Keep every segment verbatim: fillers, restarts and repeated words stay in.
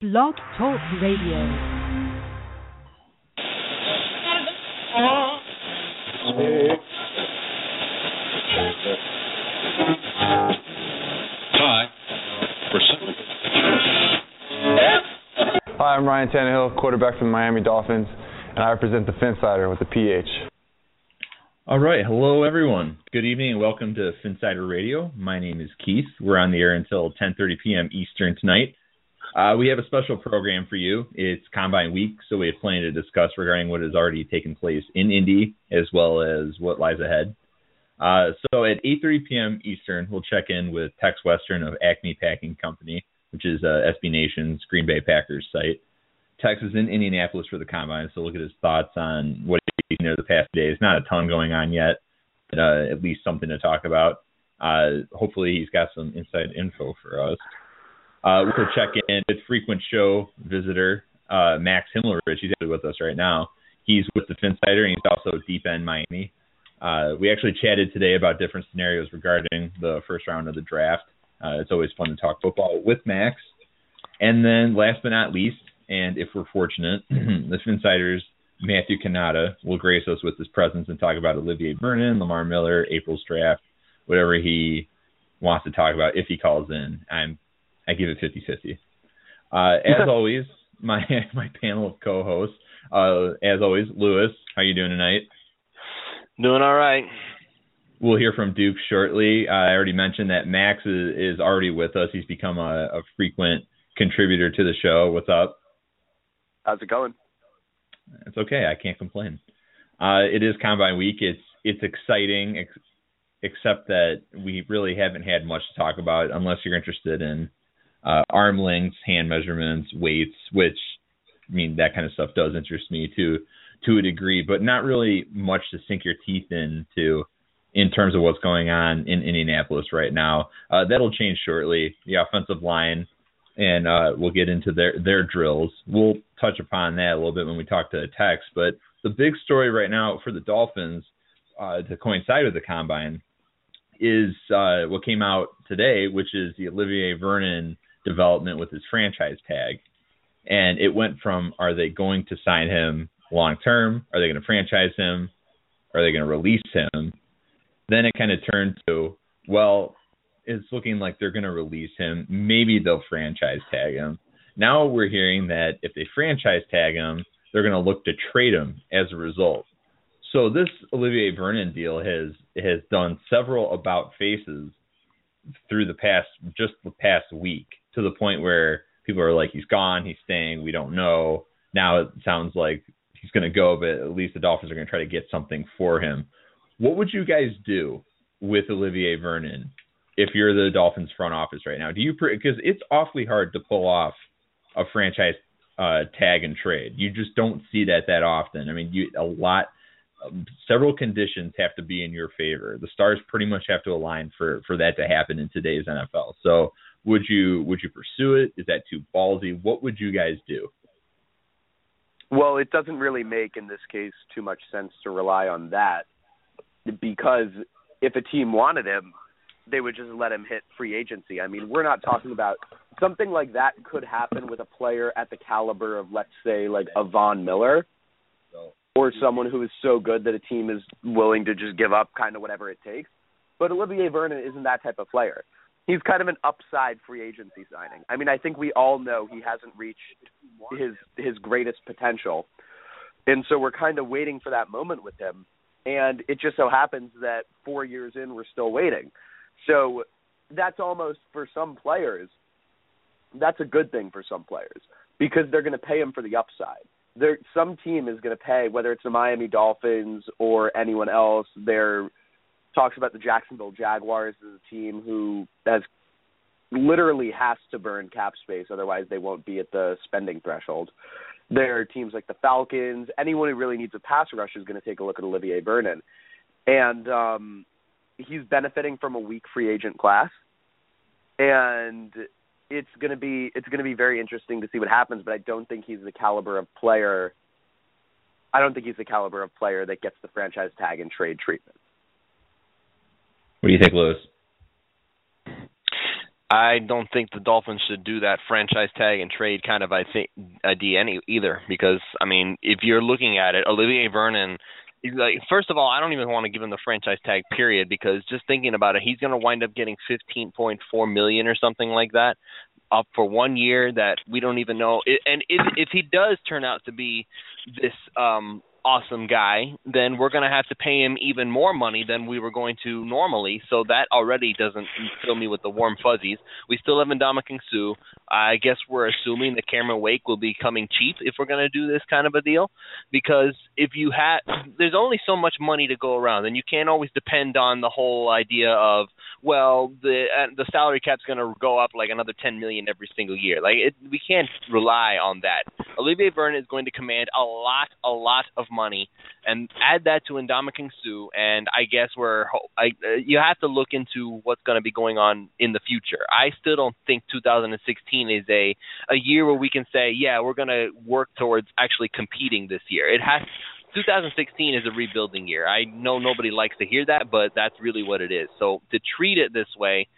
Blog Talk Radio. Hi, I'm Ryan Tannehill, quarterback for the Miami Dolphins, and I represent the Finsider with the P H. All right. Hello, everyone. Good evening and welcome to Finsider Radio. My name is Keith. We're on the air until ten thirty p.m. Eastern tonight. Uh, we have a special program for you. It's Combine Week, so we have plenty to discuss regarding what has already taken place in Indy as well as what lies ahead. Uh, so at eight thirty p.m. Eastern, we'll check in with Tex Western of Acme Packing Company, which is uh, S B Nation's Green Bay Packers site. Tex is in Indianapolis for the Combine, so look at his thoughts on what he's seen over the past days. Not a ton going on yet, but uh, at least something to talk about. Uh, hopefully he's got some inside info for us. Uh, we'll check in with frequent show visitor uh, Max Himmelrich. He's actually with us right now. He's with the Finsider, and he's also Deep End Miami. Uh, we actually chatted today about different scenarios regarding the first round of the draft. Uh, it's always fun to talk football with Max. And then last but not least, and if we're fortunate, the Finsider's Matthew Canada will grace us with his presence and talk about Olivier Vernon, Lamar Miller, April's draft, whatever he wants to talk about if he calls in. I'm I give it fifty-fifty. Uh, as always, my my panel of co-hosts, uh, as always, Lewis, how you doing tonight? Doing all right. We'll hear from Duke shortly. Uh, I already mentioned that Max is, is already with us. He's become a, a frequent contributor to the show. What's up? How's it going? It's okay. I can't complain. Uh, it is Combine Week. It's it's exciting, ex- except that we really haven't had much to talk about unless you're interested in uh, arm lengths, hand measurements, weights, which, I mean, that kind of stuff does interest me to, to a degree, but not really much to sink your teeth into in terms of what's going on in Indianapolis right now. Uh, that'll change shortly. The offensive line, and uh, we'll get into their, their drills. We'll touch upon that a little bit when we talk to Tex. But the big story right now for the Dolphins, uh, to coincide with the Combine, is uh, what came out today, which is the Olivier Vernon development with his franchise tag. And it went from, are they going to sign him long-term? Are they going to franchise him? Are they going to release him? Then it kind of turned to, well, it's looking like they're going to release him. Maybe they'll franchise tag him. Now we're hearing that if they franchise tag him, they're going to look to trade him as a result. So this Olivier Vernon deal has has done several about faces through the past, just the past week, to the point where people are like, he's gone, he's staying, we don't know. Now it sounds like he's going to go, but at least the Dolphins are going to try to get something for him. What would you guys do with Olivier Vernon if you're the Dolphins front office right now? Do you, because it's awfully hard to pull off a franchise uh, tag and trade. You just don't see that that often. I mean, you a lot, um, several conditions have to be in your favor. The stars pretty much have to align for, for that to happen in today's N F L. So would you would you pursue it? Is that too ballsy? What would you guys do? Well, it doesn't really make, in this case, too much sense to rely on that, because if a team wanted him, they would just let him hit free agency. I mean, we're not talking about something like that could happen with a player at the caliber of, let's say, like a Von Miller, or someone who is so good that a team is willing to just give up kind of whatever it takes. But Olivier Vernon isn't that type of player. He's kind of an upside free agency signing. I mean, I think we all know he hasn't reached his his greatest potential. And so we're kind of waiting for that moment with him. And it just so happens that four years in, we're still waiting. So that's almost, for some players, that's a good thing for some players, because they're going to pay him for the upside. There, some team is going to pay, whether it's the Miami Dolphins or anyone else. There talks about the Jacksonville Jaguars as a team who has literally has to burn cap space, otherwise they won't be at the spending threshold. There are teams like the Falcons. Anyone who really needs a pass rush is going to take a look at Olivier Vernon. And um, he's benefiting from a weak free agent class. And it's going to be it's going to be very interesting to see what happens, but I don't think he's the caliber of player I don't think he's the caliber of player that gets the franchise tag and trade treatment. What do you think, Lewis? I don't think the Dolphins should do that franchise tag and trade kind of I think idea any either, because I mean, if you're looking at it, Olivier Vernon, like, first of all, I don't even want to give him the franchise tag period, because just thinking about it, he's going to wind up getting fifteen point four million dollars or something like that up for one year that we don't even know. And if, if he does turn out to be this um, awesome guy, then we're going to have to pay him even more money than we were going to normally. So that already doesn't fill me with the warm fuzzies. We still have Ndamukong Suh. I guess we're assuming that Cameron Wake will be coming cheap if we're going to do this kind of a deal, because if you have, there's only so much money to go around, and you can't always depend on the whole idea of, well, the uh, the salary cap's going to go up like another ten million dollars every single year. Like it, we can't rely on that. Olivier Vernon is going to command a lot, a lot of money, and add that to Ndamukong Suh, and I guess we're I, uh, you have to look into what's going to be going on in the future. I still don't think two thousand sixteen is a a year where we can say, yeah, we're going to work towards actually competing this year. It has. two thousand sixteen is a rebuilding year. I know nobody likes to hear that, but that's really what it is. So to treat it this way,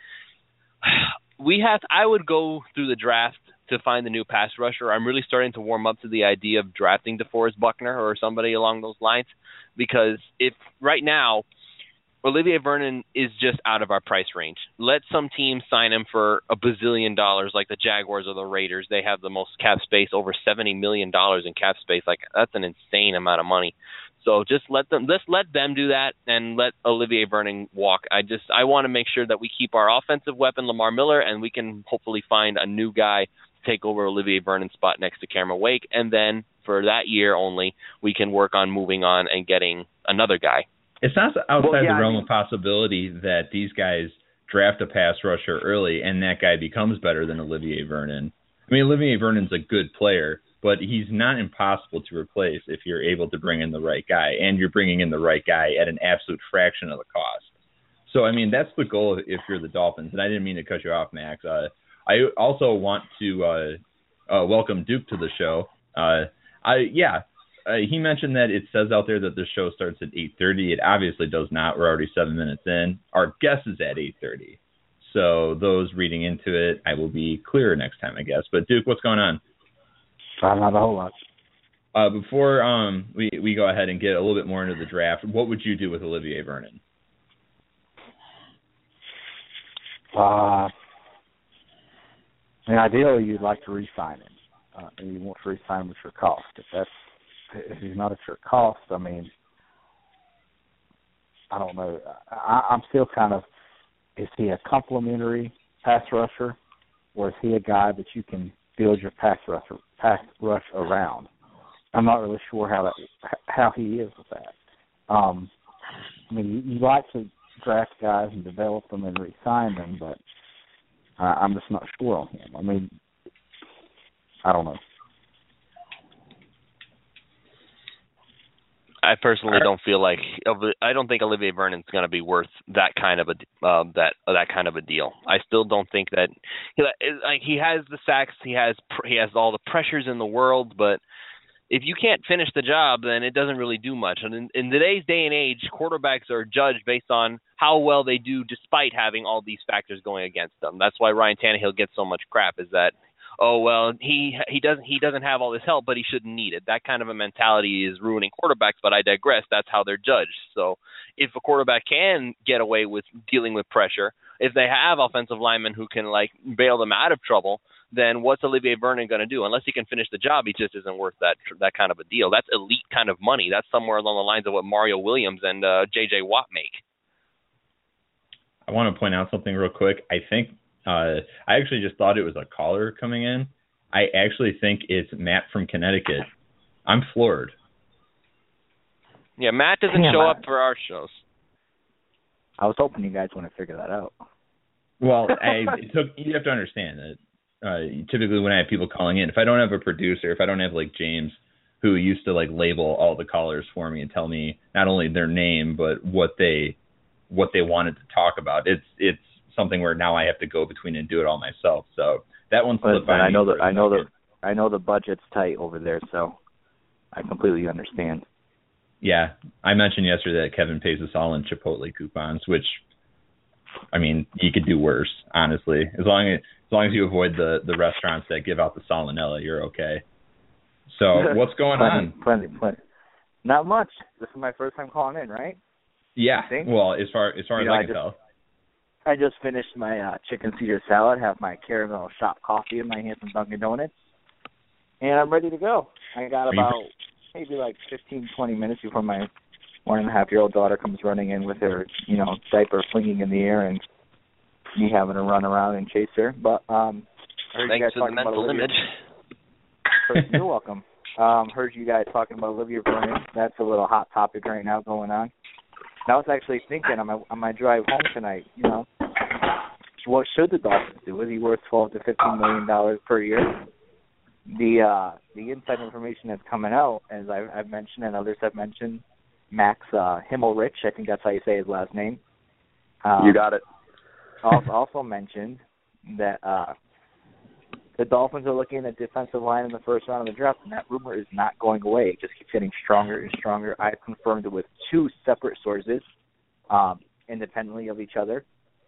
we have. I would go through the draft to find the new pass rusher. I'm really starting to warm up to the idea of drafting DeForest Buckner or somebody along those lines, because if right now Olivier Vernon is just out of our price range. Let some team sign him for a bazillion dollars, like the Jaguars or the Raiders. They have the most cap space, over seventy million dollars in cap space. Like, that's an insane amount of money. So just let them, let's let them do that and let Olivier Vernon walk. I just, I want to make sure that we keep our offensive weapon, Lamar Miller, and we can hopefully find a new guy to take over Olivier Vernon's spot next to Cameron Wake. And then for that year only, we can work on moving on and getting another guy. It's not outside well, yeah, the realm I mean, of possibility that these guys draft a pass rusher early and that guy becomes better than Olivier Vernon. I mean, Olivier Vernon's a good player, but he's not impossible to replace if you're able to bring in the right guy, and you're bringing in the right guy at an absolute fraction of the cost. So, I mean, that's the goal if you're the Dolphins. And I didn't mean to cut you off, Max. Uh, I also want to uh, uh, welcome Duke to the show. Uh, I yeah. Uh, he mentioned that it says out there that the show starts at eight thirty. It obviously does not. We're already seven minutes in. Our guest is at eight thirty. So those reading into it, I will be clearer next time, I guess. But, Duke, what's going on? Uh, not a whole lot. Uh, before um, we, we go ahead and get a little bit more into the draft, what would you do with Olivier Vernon? Uh, I mean, ideally, you'd like to re-sign him. Uh, and you want to re-sign him at your cost. If that's If he's not at your cost, I mean, I don't know. I, I'm still kind of, is he a complimentary pass rusher, or is he a guy that you can build your pass rush, pass rush around? I'm not really sure how that how he is with that. Um, I mean, you, you like to draft guys and develop them and re-sign them, but uh, I'm just not sure on him. I mean, I don't know. I personally don't feel like I don't think Olivier Vernon's going to be worth that kind of a uh, that uh, that kind of a deal. I still don't think that he, like he has the sacks, he has he has all the pressures in the world, but if you can't finish the job, then it doesn't really do much. And in, in today's day and age, quarterbacks are judged based on how well they do, despite having all these factors going against them. That's why Ryan Tannehill gets so much crap. Is that oh well, he he doesn't he doesn't have all this help, but he shouldn't need it. That kind of a mentality is ruining quarterbacks, but I digress. That's how they're judged. So if a quarterback can get away with dealing with pressure, if they have offensive linemen who can like bail them out of trouble, then what's Olivier Vernon going to do? Unless he can finish the job, he just isn't worth that that kind of a deal. That's elite kind of money. That's somewhere along the lines of what Mario Williams and uh, J J Watt make. I want to point out something real quick. I think Uh, I actually just thought it was a caller coming in. I actually think it's Matt from Connecticut. I'm floored. Yeah, Matt doesn't yeah, show Matt. up for our shows. I was hoping you guys want to figure that out. Well, I, it took, you have to understand that uh, typically when I have people calling in, if I don't have a producer, if I don't have like James, who used to like label all the callers for me and tell me not only their name but what they what they wanted to talk about, it's it's something where now I have to go between and do it all myself. So that one slipped by me. I know that for a I know second. that I know the budget's tight over there, so I completely understand. Yeah, I mentioned yesterday that Kevin pays us all in Chipotle coupons, which I mean, you could do worse, honestly. As long as as long as you avoid the, the restaurants that give out the salmonella, you're okay. So what's going plenty, on? Plenty, plenty. Not much. This is my first time calling in, right? Yeah. Well, as far as far you as know, I I can just, tell. I just finished my uh, chicken Caesar salad, have my caramel shop coffee in my hand from Dunkin' Donuts, and I'm ready to go. I got about maybe like fifteen, twenty minutes before my one and a half year old daughter comes running in with her, you know, diaper flinging in the air and me having to run around and chase her. But um, I heard thanks you guys for the talking about mental Olivia. image. You're welcome. Um, heard you guys talking about Olivia Vernon. That's a little hot topic right now going on. And I was actually thinking on my on my drive home tonight, you know, what should the Dolphins do? Is he worth twelve to fifteen million dollars per year? The uh, the inside information that's coming out, as I've, I've mentioned and others have mentioned, Max uh, Himmelrich, I think that's how you say his last name. Um, you got it. also, also mentioned that uh, the Dolphins are looking at defensive line in the first round of the draft, and that rumor is not going away. It just keeps getting stronger and stronger. I've confirmed it with two separate sources, um, independently of each other.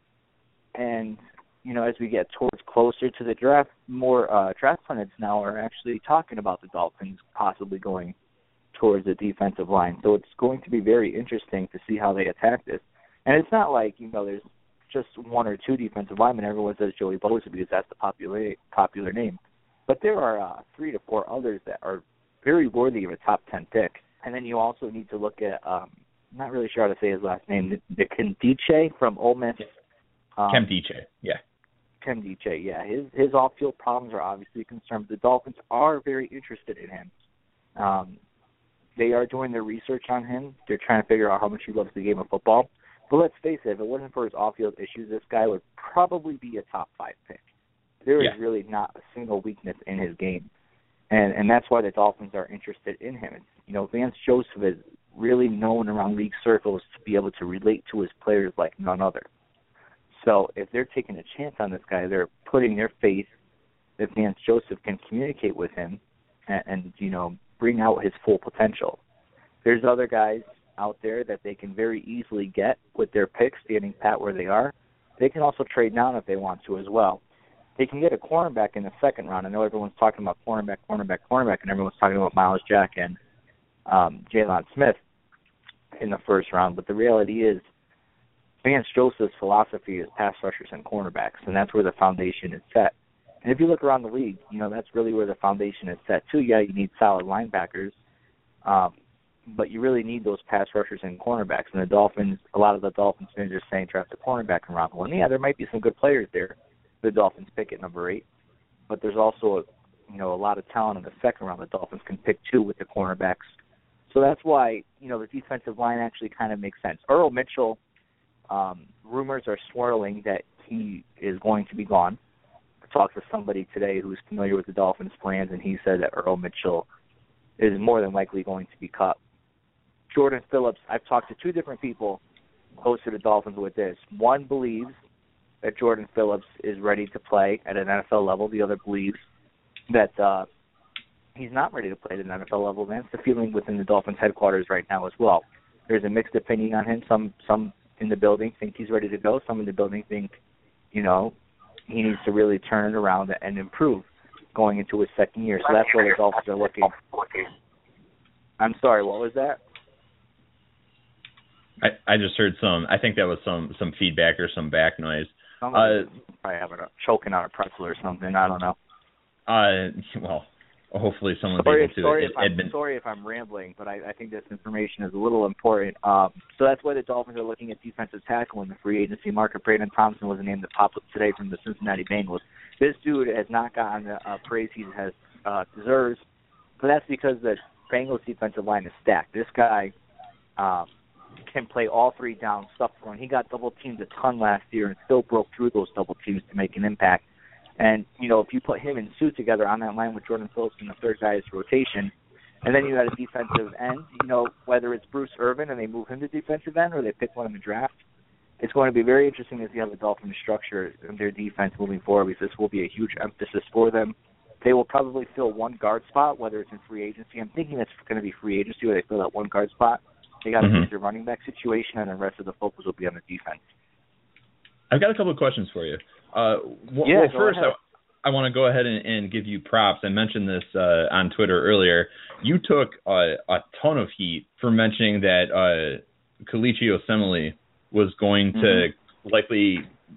And, you know, as we get towards closer to the draft, more uh, draft pundits now are actually talking about the Dolphins possibly going towards the defensive line. So it's going to be very interesting to see how they attack this. And it's not like, you know, there's just one or two defensive linemen. Everyone says Joey Bosa because that's the popular popular name. But there are uh, three to four others that are very worthy of a top ten pick. And then you also need to look at, um, I'm not really sure how to say his last name, the Nkemdiche from Ole Miss. Um, Nkemdiche, yeah. Nkemdiche, yeah. His his off-field problems are obviously a concern. The Dolphins are very interested in him. Um, they are doing their research on him. They're trying to figure out how much he loves the game of football. But let's face it, if it wasn't for his off-field issues, this guy would probably be a top five pick. There yeah. is really not a single weakness in his game. And and that's why the Dolphins are interested in him. It's, you know, Vance Joseph is really known around league circles to be able to relate to his players like none other. So if they're taking a chance on this guy, they're putting their faith that Vance Joseph can communicate with him and, and, you know, bring out his full potential. There's other guys out there that they can very easily get with their picks standing pat where they are. They can also trade down if they want to as well. They can get a cornerback in the second round. I know everyone's talking about cornerback, cornerback, cornerback, and everyone's talking about Miles Jack and um, Jalen Smith in the first round. But the reality is Vance Joseph's philosophy is pass rushers and cornerbacks, and that's where the foundation is set. And if you look around the league, you know, that's really where the foundation is set, too. Yeah, you need solid linebackers, um, but you really need those pass rushers and cornerbacks. And the Dolphins, a lot of the Dolphins fans are saying draft a cornerback in round one. Yeah, there might be some good players there. The Dolphins pick at number eight, but there's also a, you know, a lot of talent in the second round. The Dolphins can pick two with the cornerbacks. So that's why, you know, the defensive line actually kind of makes sense. Earl Mitchell, um, rumors are swirling that he is going to be gone. I talked to somebody today who's familiar with the Dolphins' plans, and he said that Earl Mitchell is more than likely going to be cut. Jordan Phillips, I've talked to two different people close to the Dolphins with this. One believes that Jordan Phillips is ready to play at an N F L level. The other believes that uh, he's not ready to play at an N F L level. That's the feeling within the Dolphins headquarters right now as well. There's a mixed opinion on him. Some some in the building think he's ready to go. Some in the building think, you know, he needs to really turn it around and improve going into his second year. So that's where the Dolphins are looking. I'm sorry, what was that? I, I just heard some, I think that was some, some feedback or some back noise. Somebody uh, probably having a choking on a pretzel or something. I don't know. Uh, well, hopefully someone's sorry, able to sorry if admit. I'm, sorry if I'm rambling, but I, I think this information is a little important. Um, so that's why the Dolphins are looking at defensive tackle in the free agency market. Braden Thompson was a name that popped up today from the Cincinnati Bengals. This dude has not gotten the uh, praise he has uh, deserves, but that's because the Bengals defensive line is stacked. This guy um, can play all three down stuff for him. He got double teamed a ton last year and still broke through those double teams to make an impact. And, you know, if you put him and Sue together on that line with Jordan Phillips in the third guy's rotation, and then you had a defensive end, you know, whether it's Bruce Irvin and they move him to defensive end or they pick one in the draft, it's going to be very interesting to see how the Dolphins structure their defense moving forward, because this will be a huge emphasis for them. They will probably fill one guard spot, whether it's in free agency. I'm thinking it's going to be free agency where they fill that one guard spot. They got to mm-hmm. fix their running back situation, and the rest of the focus will be on the defense. I've got a couple of questions for you. Uh, w- yeah, well, go first, ahead. I, I want to go ahead and, and give you props. I mentioned this uh, on Twitter earlier. You took a, a ton of heat for mentioning that uh, Kelechi Osemele was going mm-hmm. to likely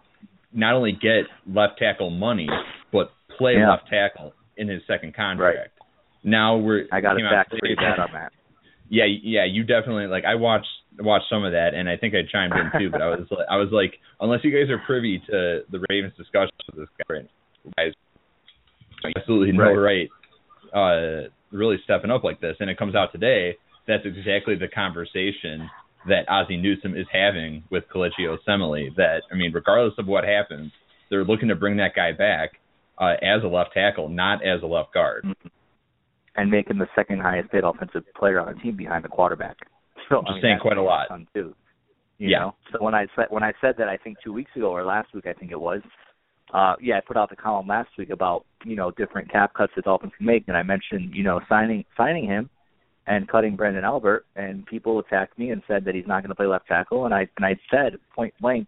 not only get left tackle money, but play yeah. left tackle in his second contract. Right. Now we're I got to fact today, that on that. Yeah, yeah, you definitely like. I watched watched some of that, and I think I chimed in too. But I was I was like, unless you guys are privy to the Ravens' discussions with this guy, guys, absolutely no right, right uh, really stepping up like this. And it comes out today. That's exactly the conversation that Ozzie Newsome is having with Kelechi Osemele. That I mean, regardless of what happens, they're looking to bring that guy back uh, as a left tackle, not as a left guard. Mm-hmm. And making the second highest paid offensive player on the team behind the quarterback. So Just I mean, saying quite a lot. Too, you yeah. know? So when I said when I said that, I think two weeks ago or last week, I think it was. Uh, yeah, I put out the column last week about you know different cap cuts the Dolphins can make, and I mentioned you know signing signing him and cutting Brandon Albert, and people attacked me and said that he's not going to play left tackle, and I and I said point blank,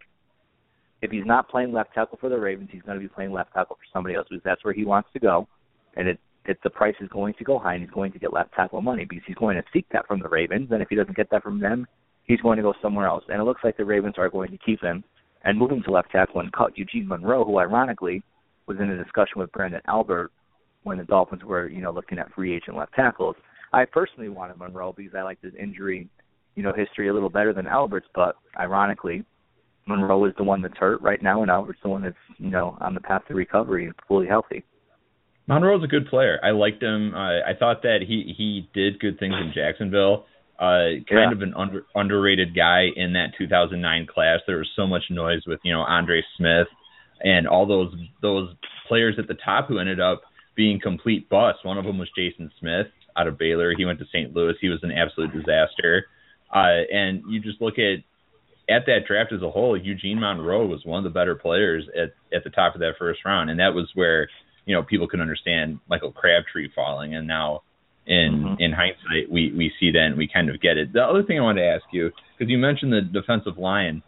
if he's not playing left tackle for the Ravens, he's going to be playing left tackle for somebody else because that's where he wants to go, and it. If the price is going to go high and he's going to get left tackle money because he's going to seek that from the Ravens, and if he doesn't get that from them, he's going to go somewhere else. And it looks like the Ravens are going to keep him and move him to left tackle and cut Eugene Monroe, who ironically was in a discussion with Brandon Albert when the Dolphins were, you know, looking at free agent left tackles. I personally wanted Monroe because I liked his injury, you know, history a little better than Albert's, but ironically, Monroe is the one that's hurt right now, and Albert's the one that's, you know, on the path to recovery and fully healthy. Monroe's a good player. I liked him. Uh, I thought that he, he did good things in Jacksonville. Uh, kind yeah. of an under, underrated guy in that two thousand nine class. There was so much noise with, you know, Andre Smith and all those those players at the top who ended up being complete busts. One of them was Jason Smith out of Baylor. He went to Saint Louis. He was an absolute disaster. Uh, and you just look at at that draft as a whole, Eugene Monroe was one of the better players at, at the top of that first round. And that was where you know, people can understand Michael Crabtree falling, and now in mm-hmm. in hindsight, we, we see that and we kind of get it. The other thing I wanted to ask you, because you mentioned the defensive line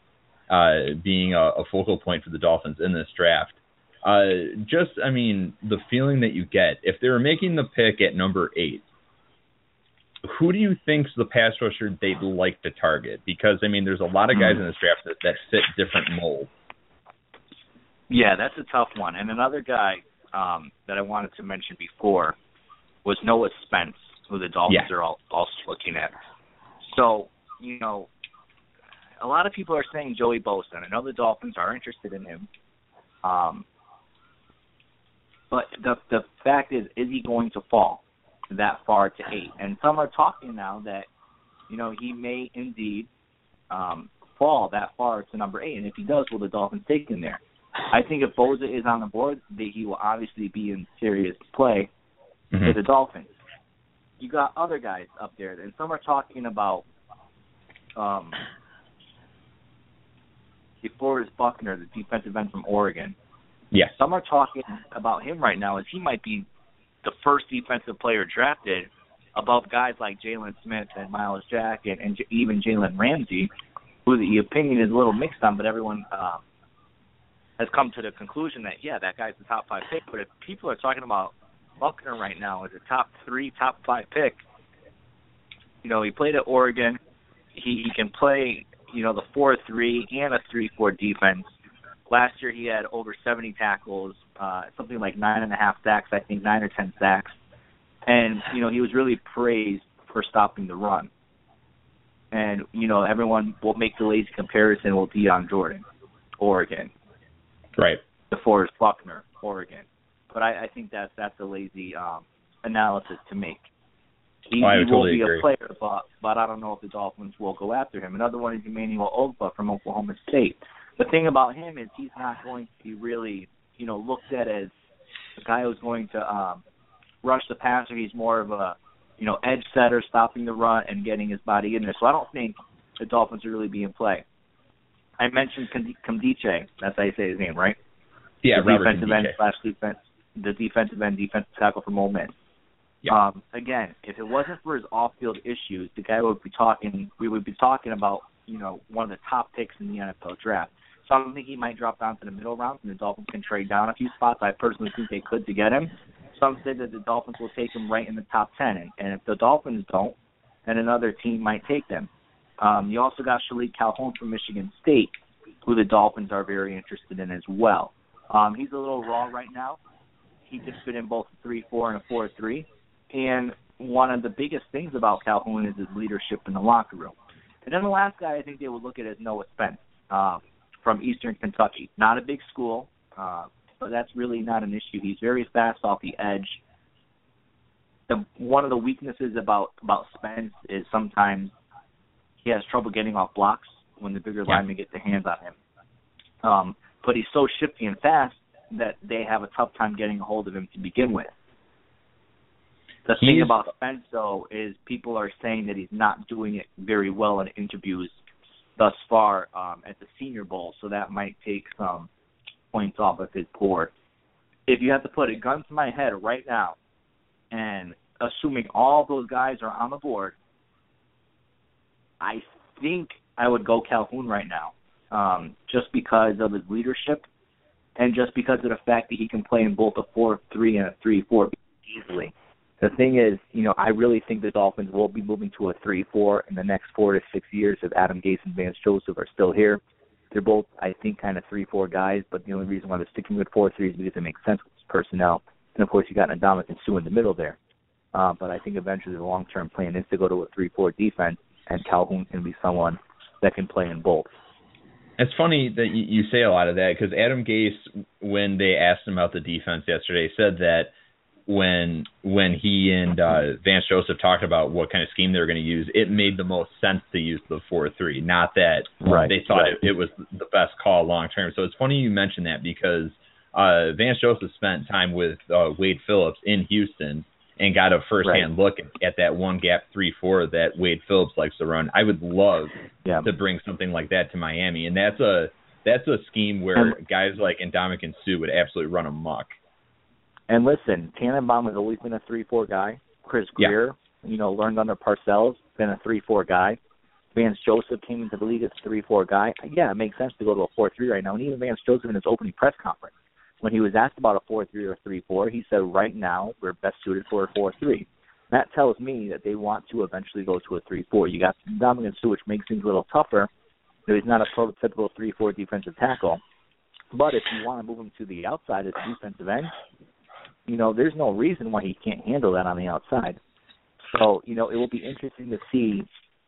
uh, being a, a focal point for the Dolphins in this draft. Uh, just, I mean, the feeling that you get, if they were making the pick at number eight, who do you think's the pass rusher they'd like to target? Because, I mean, there's a lot of guys mm-hmm. in this draft that, that fit different molds. Yeah, that's a tough one. And another guy Um, that I wanted to mention before was Noah Spence, who the Dolphins yeah. are all, also looking at. So, you know, a lot of people are saying Joey Bosa, and I know the Dolphins are interested in him. Um, but the the fact is, is he going to fall that far to eight? And some are talking now that, you know, he may indeed um, fall that far to number eight. And if he does, will the Dolphins take him there? I think if Bosa is on the board, that he will obviously be in serious play mm-hmm. for the Dolphins. You got other guys up there, and some are talking about um, DeForest Buckner, the defensive end from Oregon. Yes. Some are talking about him right now as he might be the first defensive player drafted above guys like Jalen Smith and Miles Jack and, and even Jalen Ramsey, who the opinion is a little mixed on, but everyone uh, has come to the conclusion that, yeah, that guy's the top five pick. But if people are talking about Buckner right now as a top three, top five pick, you know, he played at Oregon. He, he can play, you know, the four three and a three four defense. Last year he had over seventy tackles, uh, something like nine and a half sacks, I think nine or ten sacks. And, you know, he was really praised for stopping the run. And, you know, everyone will make the lazy comparison with Deion Jordan, Oregon. Right. DeForest Buckner, Oregon. But I, I think that's, that's a lazy um, analysis to make. He, oh, I he totally will be agree. a player, but, but I don't know if the Dolphins will go after him. Another one is Emmanuel Ogbah from Oklahoma State. The thing about him is he's not going to be really, you know, looked at as a guy who's going to um, rush the passer. He's more of a, you know, edge setter, stopping the run and getting his body in there. So I don't think the Dolphins will really be in play. I mentioned Nkemdiche. That's how you say his name, right? Yeah, the Robert defensive Nkemdiche. end slash defense, the defensive end, defensive tackle from Ole Miss. Yep. Um, again, if it wasn't for his off-field issues, the guy would be talking. We would be talking about, you know, one of the top picks in the N F L draft. Some think he might drop down to the middle rounds, and the Dolphins can trade down a few spots. I personally think they could to get him. Some say that the Dolphins will take him right in the top ten, and, and if the Dolphins don't, then another team might take them. Um, you also got Shalik Calhoun from Michigan State, who the Dolphins are very interested in as well. Um, he's a little raw right now. He could fit in both a three four and a four three. And one of the biggest things about Calhoun is his leadership in the locker room. And then the last guy I think they would look at is Noah Spence uh, from Eastern Kentucky. Not a big school, uh, but that's really not an issue. He's very fast off the edge. The, one of the weaknesses about, about Spence is sometimes he has trouble getting off blocks when the bigger yeah. linemen get their hands on him. Um, but he's so shifty and fast that they have a tough time getting a hold of him to begin with. The he's, thing about Spence, though, is people are saying that he's not doing it very well in interviews thus far um, at the Senior Bowl, so that might take some points off of his board. If you have to put a gun to my head right now, and assuming all those guys are on the board, I think I would go Calhoun right now, um, just because of his leadership and just because of the fact that he can play in both a four three and a three four easily. The thing is, you know, I really think the Dolphins will be moving to a three four in the next four to six years if Adam Gase and Vance Joseph are still here. They're both, I think, kind of three four guys, but the only reason why they're sticking with four three is because it makes sense with personnel. And, of course, you got Ndamukong Suh in the middle there. Uh, but I think eventually the long-term plan is to go to a three four defense, and Calhoun can be someone that can play in both. It's funny that you say a lot of that because Adam Gase, when they asked him about the defense yesterday, said that when when he and uh, Vance Joseph talked about what kind of scheme they were going to use, it made the most sense to use the four three, not that right, they thought right. it, it was the best call long term. So it's funny you mentioned that because uh, Vance Joseph spent time with uh, Wade Phillips in Houston and got a first-hand right. look at, at that one-gap three four that Wade Phillips likes to run. I would love yeah. to bring something like that to Miami, and that's a that's a scheme where and, guys like Ndamukong Suh would absolutely run amok. And listen, Tannenbaum has always been a three four guy. Chris Greer, yeah. you know, learned under Parcells, been a three four guy. Vance Joseph came into the league as a three four guy. Yeah, it makes sense to go to a four three right now. And even Vance Joseph in his opening press conference, when he was asked about a four three or a three four, he said, right now, we're best suited for a four three. That tells me that they want to eventually go to a three four. You got Ndamukong Suh, which makes things a little tougher. So he's not a prototypical three four defensive tackle. But if you want to move him to the outside as a defensive end, you know, there's no reason why he can't handle that on the outside. So, you know, it will be interesting to see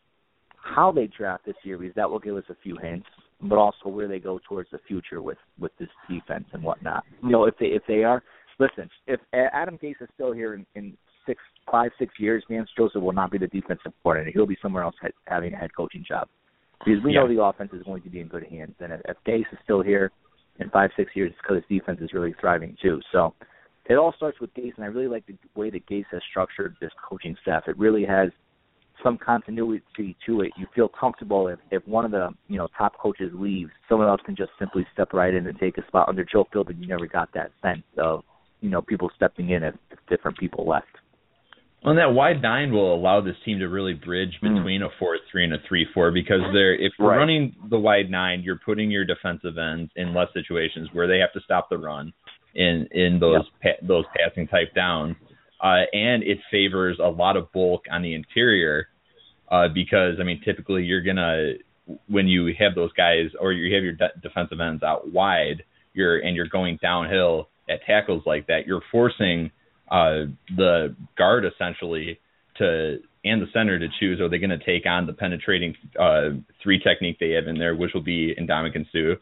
how they draft this year because that will give us a few hints, but also where they go towards the future with, with this defense and whatnot. You know, if they if they are, listen, if Adam Gase is still here in, in six, five, six years, Vance Joseph will not be the defensive coordinator. He'll be somewhere else head, having a head coaching job because we yeah. know the offense is going to be in good hands. And if, if Gase is still here in five, six years, it's because his defense is really thriving too. So it all starts with Gase, and I really like the way that Gase has structured this coaching staff. It really has some continuity to it. You feel comfortable if, if one of the you know top coaches leaves, someone else can just simply step right in and take a spot. Under Joe Philbin, you never got that sense of you know people stepping in if, if different people left. Well, and that wide nine will allow this team to really bridge between mm. a four three and a three four because they're if you're right. running the wide nine, you're putting your defensive ends in less situations where they have to stop the run in in those yep. pa- those passing type downs. Uh, and it favors a lot of bulk on the interior uh, because, I mean, typically you're going to, when you have those guys or you have your de- defensive ends out wide you're and you're going downhill at tackles like that, you're forcing uh, the guard essentially to and the center to choose, are they going to take on the penetrating uh, three technique they have in there, which will be Ndamukong Suh,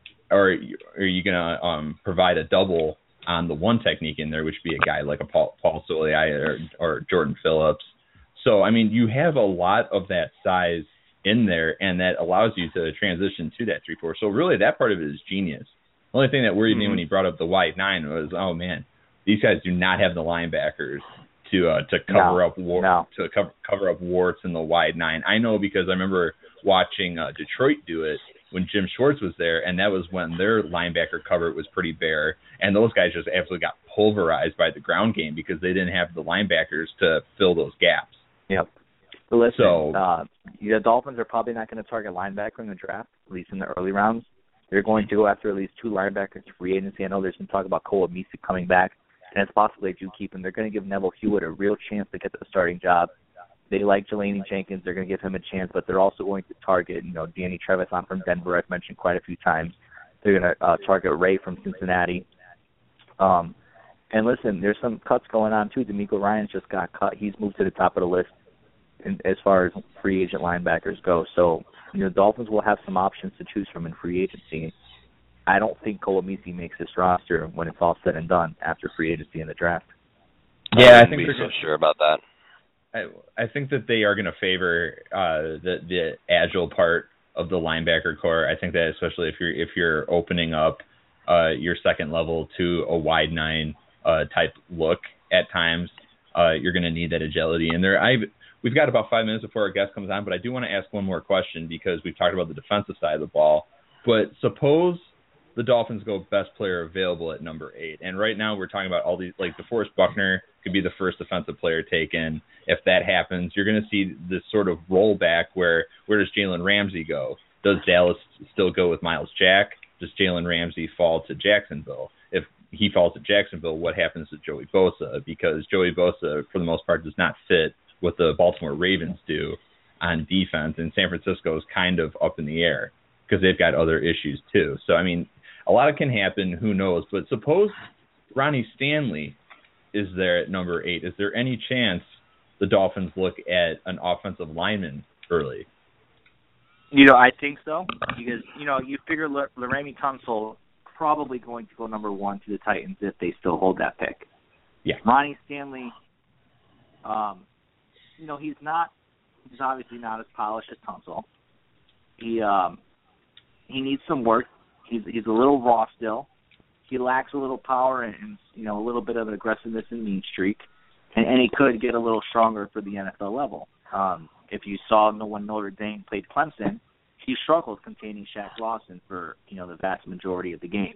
or are you going to um, provide a double on the one technique in there, which would be a guy like a Paul, Paul Soliai or, or Jordan Phillips. So, I mean, you have a lot of that size in there, and that allows you to transition to that three four. So, really, that part of it is genius. The only thing that worried mm-hmm. me when he brought up the wide nine was, oh, man, these guys do not have the linebackers to uh, to cover no, up war- no. to cover, cover up warts in the wide nine. I know because I remember watching uh, Detroit do it when Jim Schwartz was there, and that was when their linebacker cover was pretty bare, and those guys just absolutely got pulverized by the ground game because they didn't have the linebackers to fill those gaps. Yep. So listen, so, uh, the Dolphins are probably not going to target linebacker in the draft, at least in the early rounds. they're going to go after at least two linebackers in free agency. I know there's some talk about Cole Misi coming back, and it's possible they do keep him. They're going to give Neville Hewitt a real chance to get the starting job. They like Jelani Jenkins. They're going to give him a chance, but they're also going to target, you know, Danny Trevisan from Denver, I've mentioned quite a few times. They're going to uh, target Ray from Cincinnati. Um, and listen, there's some cuts going on, too. D'Amico Ryans just got cut. He's moved to the top of the list in, as far as free agent linebackers go. So, you know, the Dolphins will have some options to choose from in free agency. I don't think Kolomisi makes this roster when it's all said and done after free agency in the draft. Yeah, I, I think be they're so gonna, sure about that. I, I think that they are going to favor uh, the the agile part of the linebacker core. I think that especially if you're if you're opening up uh, your second level to a wide nine uh, type look at times, uh, you're going to need that agility in there. I we've got about five minutes before our guest comes on, but I do want to ask one more question because we've talked about the defensive side of the ball. But suppose the Dolphins go best player available at number eight. And right now we're talking about all these, like DeForest Buckner could be the first defensive player taken. If that happens, you're going to see this sort of rollback where, where does Jalen Ramsey go? Does Dallas still go with Miles Jack? Does Jalen Ramsey fall to Jacksonville? If he falls to Jacksonville, what happens to Joey Bosa? Because Joey Bosa, for the most part, does not fit what the Baltimore Ravens do on defense. And San Francisco is kind of up in the air because they've got other issues too. So, I mean, a lot can happen, who knows. But suppose Ronnie Stanley is there at number eight. Is there any chance the Dolphins look at an offensive lineman early? You know, I think so. Because, you know, you figure L- Laramie Tunsil probably going to go number one to the Titans if they still hold that pick. Yeah. Ronnie Stanley, um, you know, he's not, he's obviously not as polished as Tunsil. He, um, he needs some work. He's he's a little raw still. He lacks a little power and, and you know a little bit of an aggressiveness and mean streak, and, and he could get a little stronger for the N F L level. Um, if you saw when Notre Dame played Clemson, he struggled containing Shaq Lawson for you know the vast majority of the game.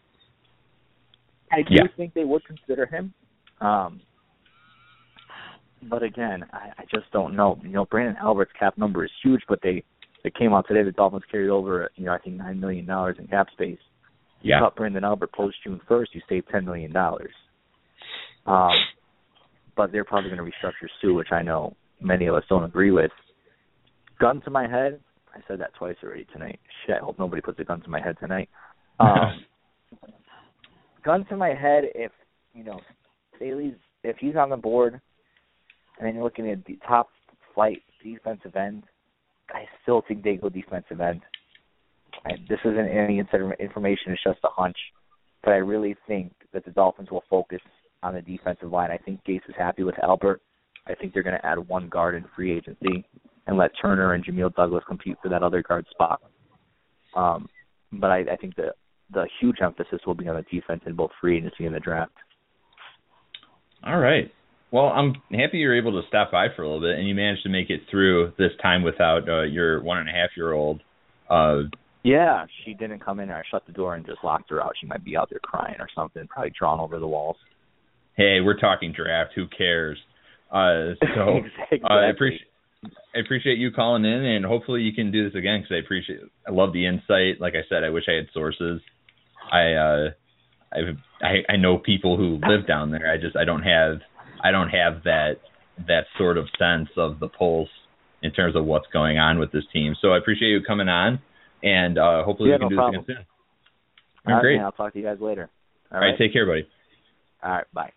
I do yeah. think they would consider him, um, but again, I, I just don't know. You know, Brandon Albert's cap number is huge, but they. It came out today the Dolphins carried over, you know, I think nine million dollars in cap space. You yeah. cut Brandon Albert post June first, you saved ten million dollars. Um, but they're probably going to restructure Sue, which I know many of us don't agree with. Gun to my head, I said that twice already tonight. Shit, I hope nobody puts a gun to my head tonight. Um, gun to my head, if, you know, Staley's, if he's on the board, and then you're looking at the top flight defensive end, I still think they go defensive end. I, this isn't any insider information, it's just a hunch. But I really think that the Dolphins will focus on the defensive line. I think Gase is happy with Albert. I think they're going to add one guard in free agency and let Turner and Jameel Douglas compete for that other guard spot. Um, but I, I think the, the huge emphasis will be on the defense in both free agency and the draft. All right. Well, I'm happy you were able to stop by for a little bit, and you managed to make it through this time without uh, your one and a half year old. Uh, yeah, she didn't come in. I shut the door and just locked her out. She might be out there crying or something, probably drawn over the walls. Hey, we're talking draft. Who cares? Uh, so exactly. uh, I appreciate I appreciate you calling in, and hopefully you can do this again because I appreciate. I love the insight. Like I said, I wish I had sources. I uh, I I know people who live down there. I just I don't have. I don't have that that sort of sense of the pulse in terms of what's going on with this team. So I appreciate you coming on, and uh, hopefully yeah, we can no do problem. this again soon. All right, great. man, I'll talk to you guys later. All, All right. right, take care, buddy. All right, bye.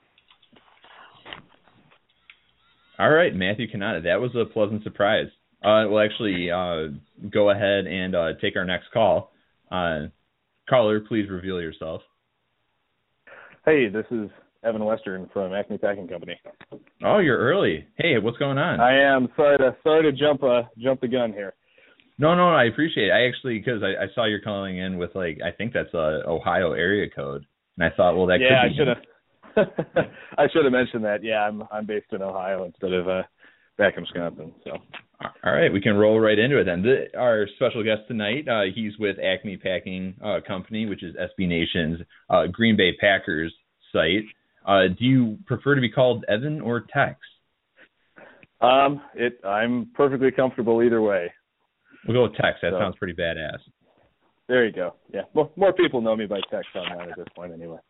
All right, Matthew Cannata. That was a pleasant surprise. Uh, we'll actually uh, go ahead and uh, take our next call. Uh, caller, please reveal yourself. Hey, this is Evan Western from Acme Packing Company. Oh, you're early. Hey, what's going on? I am. Sorry to sorry to jump uh jump the gun here. No, no, I appreciate it. I actually, because I, I saw you're calling in with, like, I think that's a Ohio area code. And I thought, well, that yeah, could be. I should have. I should have mentioned that. Yeah, I'm I'm based in Ohio instead of uh, back in Wisconsin. So. All right, we can roll right into it then. The, our special guest tonight, uh, he's with Acme Packing uh, Company, which is S B Nation's uh, Green Bay Packers site. Uh, do you prefer to be called Evan or Tex? Um, it. I'm perfectly comfortable either way. We'll go with Tex. That so. sounds pretty badass. There you go. Yeah, more, more people know me by text online at this point anyway.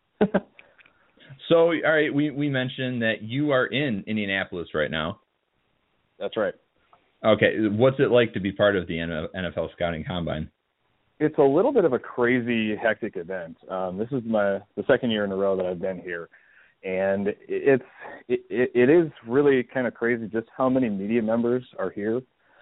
So, all right, we, we mentioned that you are in Indianapolis right now. That's right. Okay, what's it like to be part of the N F L Scouting Combine? It's a little bit of a crazy, hectic event. Um, this is my the second year in a row that I've been here, and it's it, it is really kind of crazy just how many media members are here.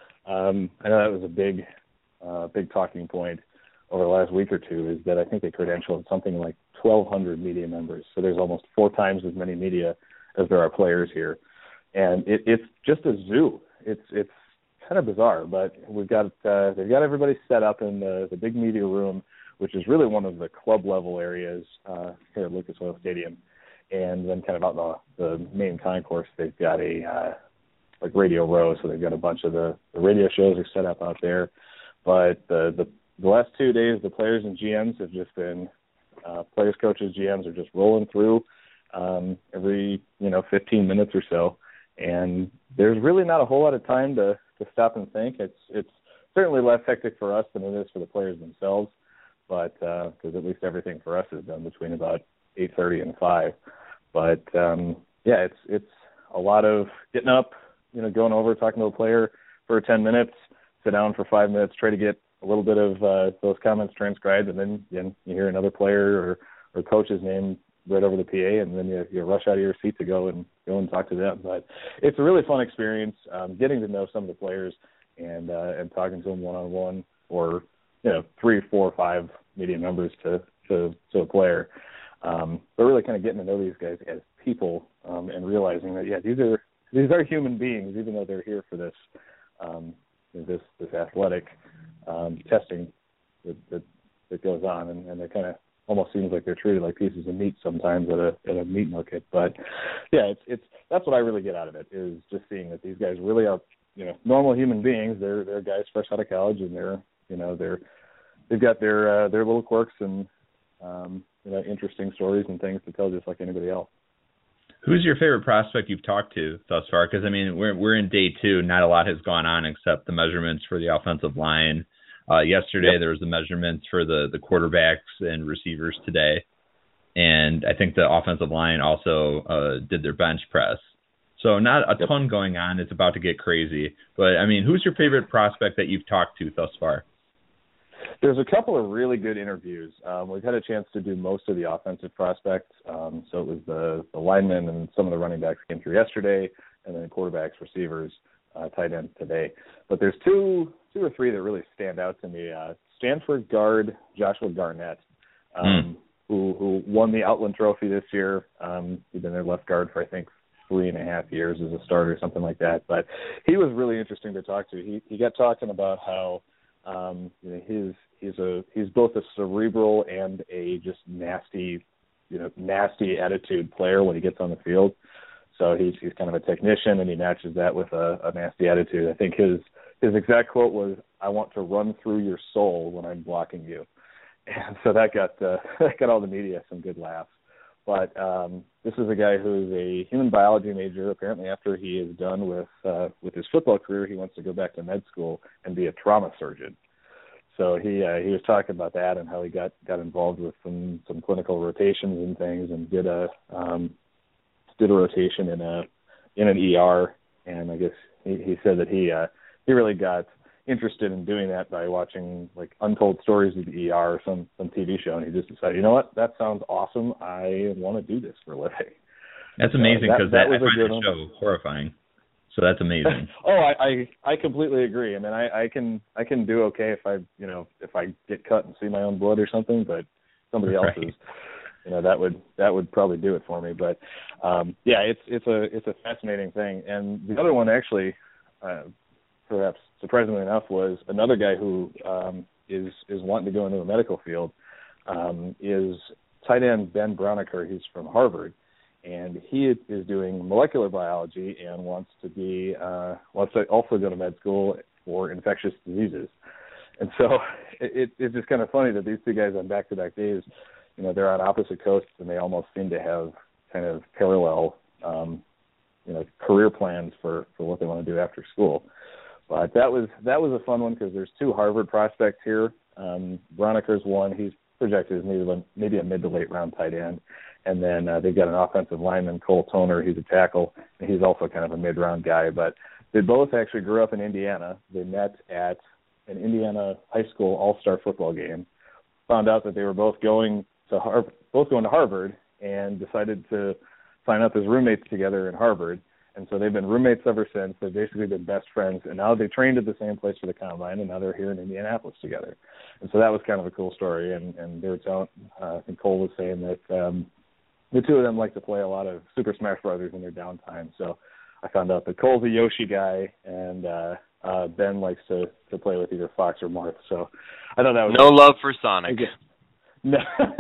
Um, I know that was a big, uh, big talking point over the last week or two. Is that I think they credentialed something like twelve hundred media members. So there's almost four times as many media as there are players here, and it, it's just a zoo. It's it's kind of bizarre, but we've got uh, they've got everybody set up in the, the big media room, which is really one of the club level areas uh, here at Lucas Oil Stadium, and then kind of out in the, the main concourse, they've got a uh, like Radio Row, so they've got a bunch of the, the radio shows are set up out there. But the, the the last two days, the players and G Ms have just been uh, players, coaches, G Ms are just rolling through um, every you know fifteen minutes or so, and there's really not a whole lot of time to to stop and think. It's it's certainly less hectic for us than it is for the players themselves, but because uh, at least everything for us is done between about eight thirty and five. But um, yeah, it's it's a lot of getting up, you know, going over, talking to a player for ten minutes, sit down for five minutes, try to get a little bit of uh, those comments transcribed, and then you, know, you hear another player or, or coach's name right over the P A, and then you, you rush out of your seat to go and go and talk to them. But it's a really fun experience, um, getting to know some of the players and uh, and talking to them one on one, or you know, three, four, five media members to to, to a player. Um, but really, kind of getting to know these guys as people um, and realizing that yeah, these are these are human beings, even though they're here for this um, this this athletic um, testing that, that that goes on, and, and they kind of almost seems like they're treated like pieces of meat sometimes at a at a meat market. But yeah, it's it's that's what I really get out of it, is just seeing that these guys really are, you know, normal human beings. They're they're guys fresh out of college, and they're you know they're they've got their uh, their little quirks and um, you know interesting stories and things to tell, just like anybody else. Who's your favorite prospect you've talked to thus far? Because I mean, we're we're in day two. Not a lot has gone on except the measurements for the offensive line. Uh, yesterday, yep. There was the measurements for the, the quarterbacks and receivers today. And I think the offensive line also uh, did their bench press. So not a yep. ton going on. It's about to get crazy. But, I mean, who's your favorite prospect that you've talked to thus far? There's a couple of really good interviews. Um, we've had a chance to do most of the offensive prospects. Um, so it was the, the linemen and some of the running backs came through yesterday, and then quarterbacks, receivers, uh, tight ends today. But there's two two or three that really stand out to me. Uh, Stanford guard Joshua Garnett, um, mm. who, who won the Outland Trophy this year. Um, he's been their left guard for, I think, three and a half years as a starter, something like that. But he was really interesting to talk to. He he got talking about how um, you know, his he's a he's both a cerebral and a just nasty, you know, nasty attitude player when he gets on the field. So he's he's kind of a technician, and he matches that with a, a nasty attitude. I think his his exact quote was, "I want to run through your soul when I'm blocking you," and so that got uh, that got all the media some good laughs. But um, this is a guy who's a human biology major. Apparently, after he is done with uh, with his football career, he wants to go back to med school and be a trauma surgeon. So he uh, he was talking about that and how he got, got involved with some, some clinical rotations and things, and did a um, did a rotation in a in an E R. And I guess he, he said that he uh, he really got interested in doing that by watching like Untold Stories of the E R or some some T V show, and he just decided, you know what, that sounds awesome. I want to do this for a living. That's amazing, because uh, that, that, that was I find the show horrifying. So that's amazing. oh, I, I I completely agree. I mean, I, I can I can do okay if I you know if I get cut and see my own blood or something, but somebody else's, right. you know, that would that would probably do it for me. But um, yeah, it's it's a it's a fascinating thing. And the other one actually, uh, perhaps surprisingly enough, was another guy who um, is is wanting to go into the medical field. Um, is tight end Ben Browniker. He's from Harvard. And he is doing molecular biology and wants to be uh, wants to also go to med school for infectious diseases. And so it, it's just kind of funny that these two guys on back-to-back days, you know, they're on opposite coasts, and they almost seem to have kind of parallel, um, you know, career plans for, for what they want to do after school. But that was that was a fun one, because there's two Harvard prospects here, Um, Broniker's one. He's projected as maybe, maybe a mid to late round tight end. And then uh, they've got an offensive lineman, Cole Toner. He's a tackle, and he's also kind of a mid-round guy. But they both actually grew up in Indiana. They met at an Indiana high school all-star football game. Found out that they were both going to Har- both going to Harvard, and decided to sign up as roommates together in Harvard. And so they've been roommates ever since. They've basically been best friends. And now they trained at the same place for the combine, and now they're here in Indianapolis together. And so that was kind of a cool story. And, and they were telling, uh, I think Cole was saying that um, the two of them like to play a lot of Super Smash Brothers in their downtime. So I found out that Cole's a Yoshi guy, and uh, uh, Ben likes to, to play with either Fox or Marth. So I thought that was no love for Sonic. No.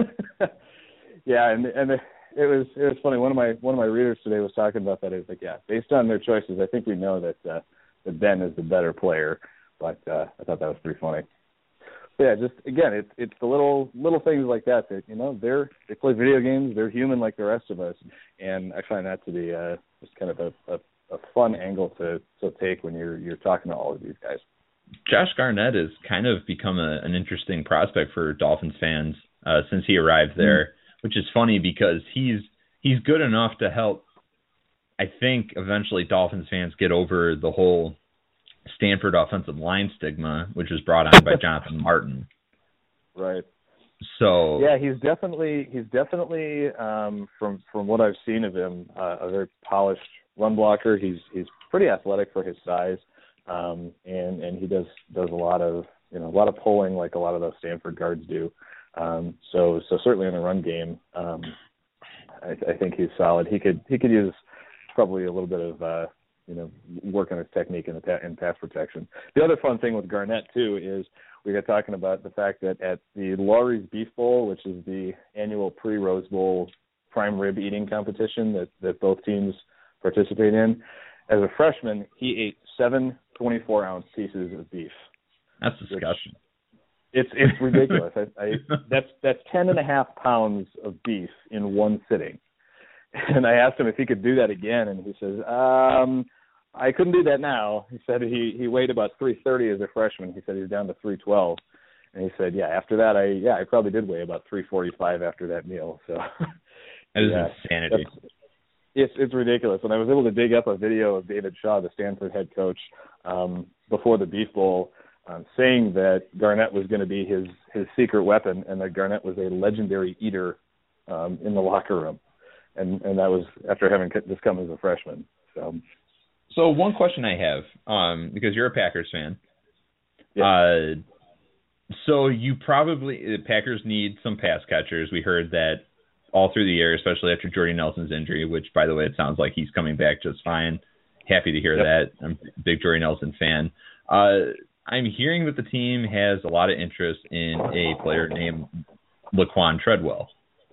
Yeah, and and it was it was funny. One of my one of my readers today was talking about that. It was like, yeah, based on their choices, I think we know that uh, that Ben is the better player. But uh, I thought that was pretty funny. But yeah, just again, it's it's the little little things like that that you know they're they play video games. They're human like the rest of us, and I find that to be uh, just kind of a, a, a fun angle to, to take when you're you're talking to all of these guys. Josh Garnett has kind of become a, an interesting prospect for Dolphins fans uh, since he arrived there, mm-hmm. which is funny because he's he's good enough to help, I think, eventually Dolphins fans get over the whole Stanford offensive line stigma, which was brought on by Jonathan Martin. Right. So yeah, he's definitely he's definitely um, from from what I've seen of him, uh, a very polished run blocker. He's he's pretty athletic for his size. Um, and, and he does, does a lot of, you know, a lot of pulling like a lot of those Stanford guards do. Um, so, so certainly in the run game, um, I, I think he's solid. He could, he could use probably a little bit of, uh, you know, work on his technique in the pa- in pass protection. The other fun thing with Garnett too is we got talking about the fact that at the Lawry's Beef Bowl, which is the annual pre-Rose Bowl prime rib eating competition that, that both teams participate in, as a freshman, he ate seven twenty-four ounce pieces of beef. That's disgusting. It's it's ridiculous. I, I that's that's ten and a half pounds of beef in one sitting. And I asked him if he could do that again, and he says, um, I couldn't do that now. He said he, he weighed about three thirty as a freshman. He said he was down to three twelve. And he said, yeah, after that, I yeah, I probably did weigh about three forty-five after that meal. So that is yeah, insanity. It's it's ridiculous. And I was able to dig up a video of David Shaw, the Stanford head coach, um, before the Beef Bowl, um, saying that Garnett was going to be his, his secret weapon, and that Garnett was a legendary eater um, in the locker room. And and that was after having just come as a freshman. So, so one question I have, um, because you're a Packers fan. Yeah. Uh, so you probably the Packers need some pass catchers. We heard that all through the year, especially after Jordy Nelson's injury, which, by the way, it sounds like he's coming back just fine. Happy to hear yep. that. I'm a big Jordy Nelson fan. Uh, I'm hearing that the team has a lot of interest in a player named Laquan Treadwell.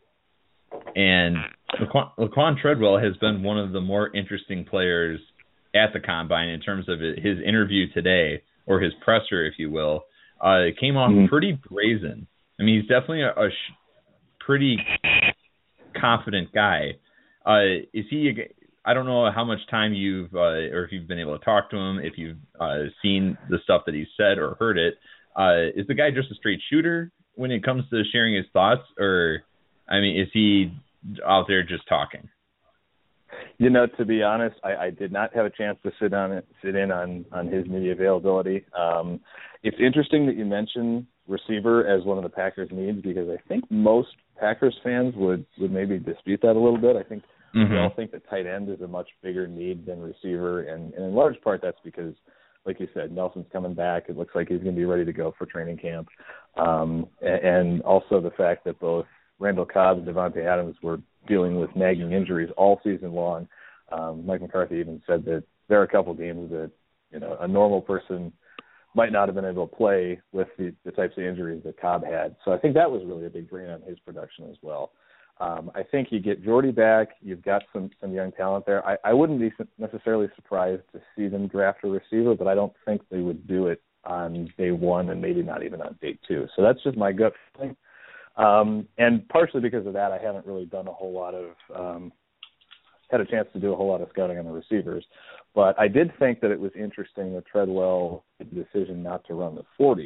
And Laquan, Laquan Treadwell has been one of the more interesting players at the Combine in terms of his interview today, or his presser, if you will. Uh, it came off mm-hmm. pretty brazen. I mean, he's definitely a, a sh- pretty confident guy. Uh, is he? I don't know how much time you've, uh, or if you've been able to talk to him, if you've uh, seen the stuff that he's said or heard it. Uh, is the guy just a straight shooter when it comes to sharing his thoughts, or, I mean, is he out there just talking? You know, to be honest, I, I did not have a chance to sit on it, sit in on, on his media availability. Um, it's interesting that you mention receiver as one of the Packers' needs, because I think most Packers fans would, would maybe dispute that a little bit. I think mm-hmm. we all think that tight end is a much bigger need than receiver, and, and in large part that's because, like you said, Nelson's coming back. It looks like he's going to be ready to go for training camp. Um, and, and also the fact that both Randall Cobb and Devontae Adams were dealing with nagging injuries all season long. Um, Mike McCarthy even said that there are a couple games that, you know, a normal person might not have been able to play with the, the types of injuries that Cobb had. So I think that was really a big drain on his production as well. Um, I think you get Jordy back. You've got some, some young talent there. I, I wouldn't be necessarily surprised to see them draft a receiver, but I don't think they would do it on day one and maybe not even on day two. So that's just my gut feeling. Um, and partially because of that, I haven't really done a whole lot of um, had a chance to do a whole lot of scouting on the receivers. But I did think that it was interesting that Treadwell made the decision not to run the forty,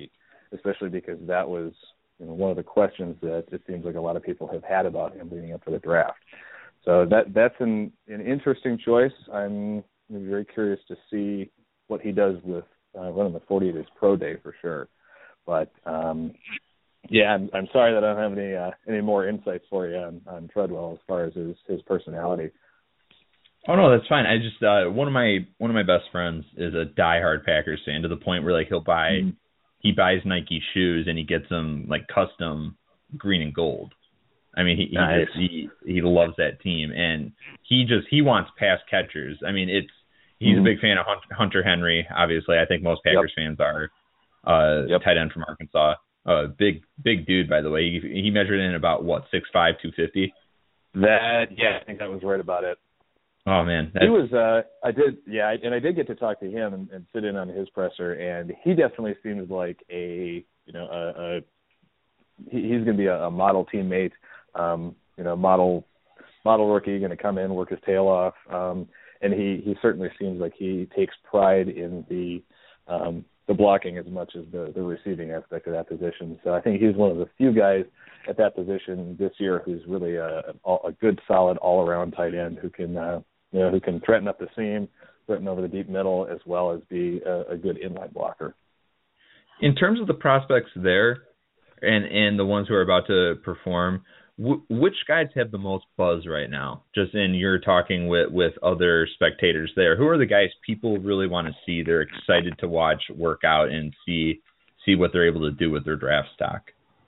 especially because that was you know, one of the questions that it seems like a lot of people have had about him leading up to the draft. So that that's an, an interesting choice. I'm very curious to see what he does with uh, running the forty at his pro day for sure. But um, yeah, I'm, I'm sorry that I don't have any uh, any more insights for you on, on Treadwell as far as his, his personality. Oh no, that's fine. I just uh, one of my one of my best friends is a diehard Packers fan to the point where like he'll buy mm-hmm. he buys Nike shoes and he gets them like custom green and gold. I mean, he nice. he, just, he he loves that team, and he just he wants pass catchers. I mean, it's he's mm-hmm. a big fan of Hunter Henry. Obviously, I think most Packers yep. fans are. Uh, yep. Tight end from Arkansas, uh, big big dude by the way. He, he measured in about what six five, two fifty. That yeah, I think that was right about it. Oh man, he was. Uh, I did yeah, and I did get to talk to him and, and sit in on his presser, and he definitely seems like a you know a, a he, he's going to be a, a model teammate. Um, you know, model model rookie, going to come in, work his tail off, um, and he, he certainly seems like he takes pride in the um, the blocking as much as the, the receiving aspect of that position. So I think he's one of the few guys at that position this year who's really a, a good, solid, all-around tight end who can uh, you know who can threaten up the seam, threaten over the deep middle, as well as be a, a good inline blocker. In terms of the prospects there, and and the ones who are about to perform. Which guys have the most buzz right now? Just in your talking with, with other spectators there, who are the guys people really want to see? They're excited to watch work out and see see what they're able to do with their draft stock.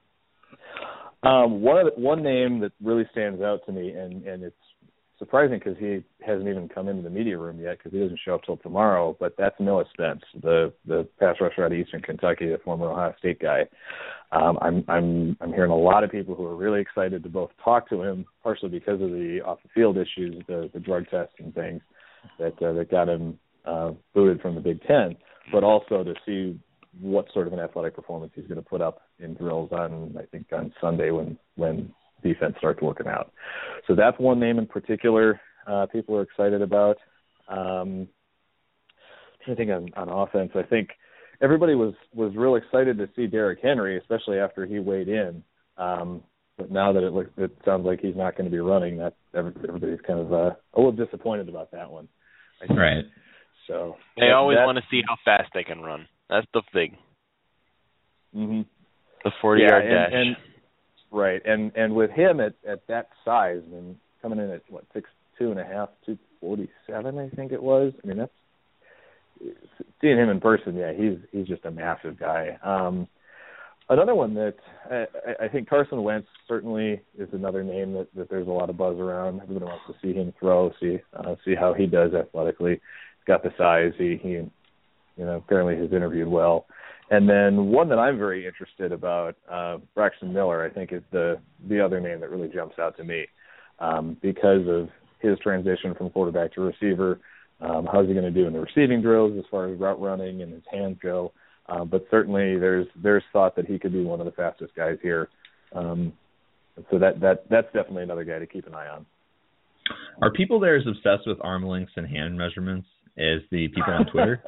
Um, one of the, one name that really stands out to me, and, and it's surprising because he hasn't even come into the media room yet because he doesn't show up till tomorrow. But that's Noah Spence, the the pass rusher out of Eastern Kentucky, the former Ohio State guy. Um, I'm I'm I'm hearing a lot of people who are really excited to both talk to him, partially because of the off the field issues, the the drug tests and things that uh, that got him uh, booted from the Big Ten, but also to see what sort of an athletic performance he's going to put up in drills on I think on Sunday when when defense starts working out. So that's one name in particular uh, people are excited about. Um, I think on, on offense, I think everybody was, was real excited to see Derrick Henry, especially after he weighed in. Um, but now that it looks, it sounds like he's not going to be running, that everybody's kind of uh, a little disappointed about that one. I think. Right. So they that, always that, want to see how fast they can run. That's the thing. Mm-hmm. The forty-yard yeah, dash. And, and, right, and and with him at, at that size, I mean, coming in at what six two and a half, two forty-seven, I think it was. I mean, that's seeing him in person. Yeah, he's he's just a massive guy. Um, another one that I, I think Carson Wentz certainly is another name that, that there's a lot of buzz around. Everybody wants to see him throw, see uh, see how he does athletically. He's got the size. He he, you know, apparently has interviewed well. And then one that I'm very interested about, uh, Braxton Miller, I think is the the other name that really jumps out to me um, because of his transition from quarterback to receiver. Um, how's he going to do in the receiving drills as far as route running and his hands go? Uh, but certainly there's there's thought that he could be one of the fastest guys here. Um, so that that that's definitely another guy to keep an eye on. Are people there as obsessed with arm lengths and hand measurements as the people on Twitter?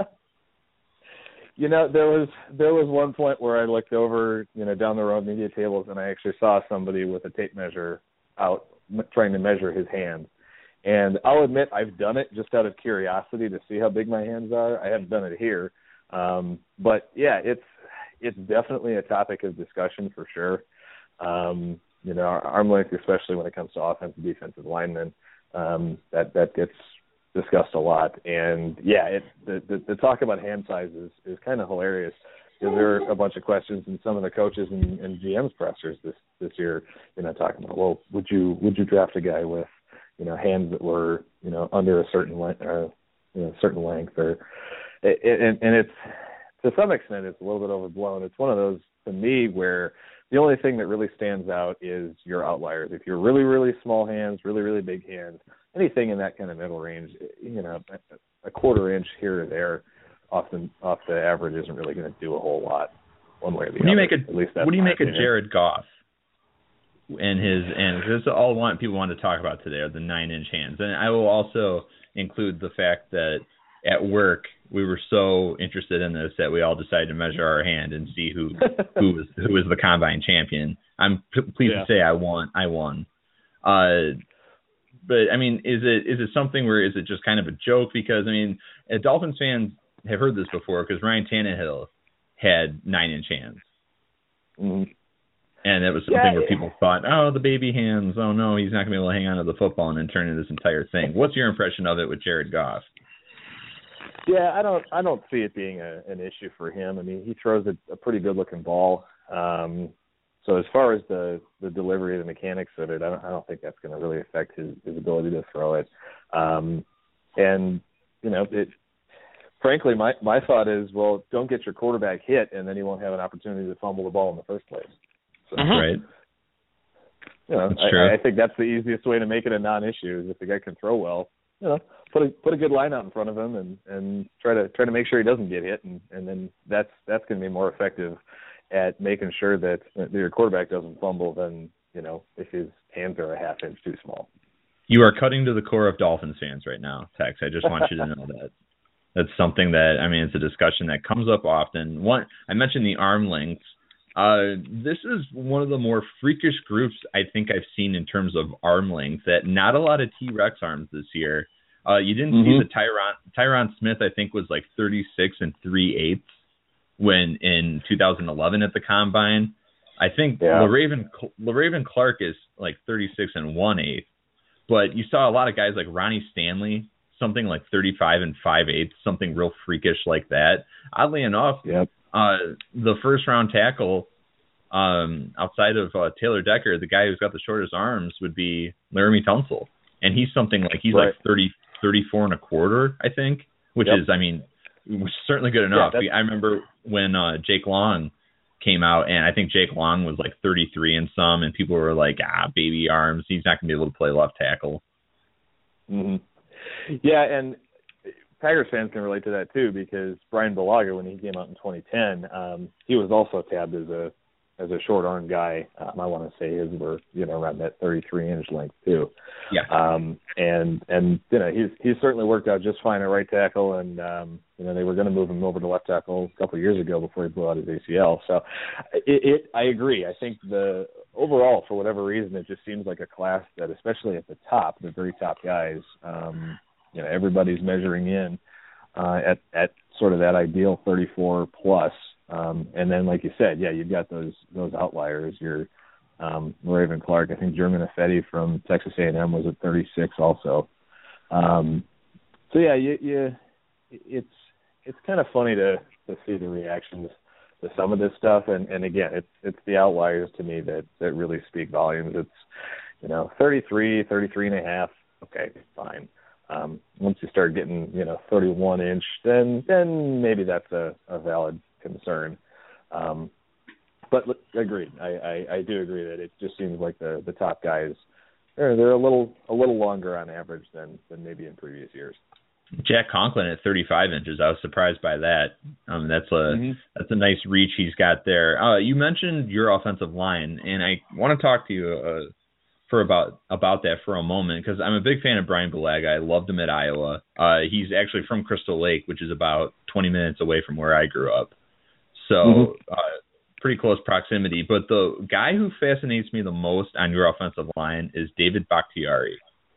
You know, there was there was one point where I looked over, you know, down the road media tables, and I actually saw somebody with a tape measure out m- trying to measure his hand. And I'll admit I've done it just out of curiosity to see how big my hands are. I haven't done it here, um, but yeah, it's it's definitely a topic of discussion for sure. Um, you know, arm length, especially when it comes to offensive, defensive linemen, um, that that gets discussed a lot. And yeah, it, the, the the talk about hand size is, is kind of hilarious because there are a bunch of questions in some of the coaches and, and G M's pressers this this year. You know, talking about, well, would you would you draft a guy with, you know, hands that were, you know, under a certain length or, you know, certain length, or it, and, and it's to some extent it's a little bit overblown. It's one of those to me where the only thing that really stands out is your outliers. If you're really really small hands, really really big hands, anything in that kind of middle range, you know, a quarter inch here or there, often off the average isn't really going to do a whole lot, one way or the what do you other. Make a, At least that's what do you make opinion. of Jared Goff and his and this is all want people want to talk about today are the nine inch hands, and I will also include the fact that at work we were so interested in this that we all decided to measure our hand and see who who was who was the combine champion. I'm p- pleased yeah. to say I won. I won. Uh, but I mean, is it is it something where is it just kind of a joke? Because I mean, Dolphins fans have heard this before because Ryan Tannehill had nine inch hands. Mm-hmm. And it was something yeah, where people thought, oh, the baby hands. Oh, no, he's not going to be able to hang on to the football and then turn into this entire thing. What's your impression of it with Jared Goff? Yeah, I don't I don't see it being a, an issue for him. I mean, he throws a, a pretty good-looking ball. Um, so as far as the, the delivery, the mechanics of it, I don't, I don't think that's going to really affect his, his ability to throw it. Um, and, you know, it, frankly, my, my thought is, well, don't get your quarterback hit, and then he won't have an opportunity to fumble the ball in the first place. So, mm-hmm. Right. You know, I, I think that's the easiest way to make it a non-issue is if the guy can throw well, you know, put a put a good line out in front of him and, and try to try to make sure he doesn't get hit, and, and then that's that's going to be more effective at making sure that your quarterback doesn't fumble than, you know, if his hands are a half inch too small. You are cutting to the core of Dolphins fans right now, Tex. I just want you to know that. That's something that, I mean, it's a discussion that comes up often. One, I mentioned the arm lengths. Uh, this is one of the more freakish groups I think I've seen in terms of arm length. That not a lot of T-Rex arms this year. Uh, you didn't mm-hmm. see the Tyron Tyron Smith. I think was like thirty-six and three eighths when in two thousand eleven at the combine. I think yeah. LaRaven LaRaven Clark is like thirty-six and one eighth. But you saw a lot of guys like Ronnie Stanley, something like thirty-five and five eighths, something real freakish like that. Oddly enough. Yep. Uh, the first round tackle um, outside of uh, Taylor Decker, the guy who's got the shortest arms would be Laramie Tunsil. And he's something like, he's right. like thirty, thirty-four and a quarter, I think, which yep. is, I mean, certainly good enough. Yeah, I remember when uh, Jake Long came out, and I think Jake Long was like thirty-three and some, and people were like, ah, baby arms. He's not going to be able to play left tackle. Mm-hmm. Yeah, and Packers fans can relate to that too, because Brian Bulaga, when he came out in twenty ten, um, he was also tabbed as a as a short arm guy. Um, I want to say his were you know around that thirty-three inch length too. Yeah. Um, and and you know he's he's certainly worked out just fine at right tackle, and um, you know they were going to move him over to left tackle a couple of years ago before he blew out his A C L. So it, it I agree. I think the overall, for whatever reason, it just seems like a class that, especially at the top, the very top guys. Um, You know, everybody's measuring in uh, at at sort of that ideal thirty-four plus, um, and then like you said, yeah, you've got those those outliers. Your um, Raven Clark, I think German Ifedi from Texas A and M was at thirty-six also. Um, so yeah, you, you it's it's kind of funny to to see the reactions to some of this stuff, and, and again, it's it's the outliers to me that that really speak volumes. It's you know thirty-three, thirty-three and a half. Okay, fine. Um, once you start getting, you know, thirty-one inch, then then maybe that's a, a valid concern. Um, but look, agreed. I, I, I do agree that it just seems like the, the top guys they're, they're a little a little longer on average than, than maybe in previous years. Jack Conklin at thirty-five inches. I was surprised by that. Um, that's a mm-hmm. that's a nice reach he's got there. Uh, you mentioned your offensive line, and I want to talk to you. Uh, For about about that for a moment, because I'm a big fan of Brian Bulaga. I loved him at Iowa. Uh, he's actually from Crystal Lake, which is about twenty minutes away from where I grew up. So mm-hmm. uh, pretty close proximity. But the guy who fascinates me the most on your offensive line is David Bakhtiari.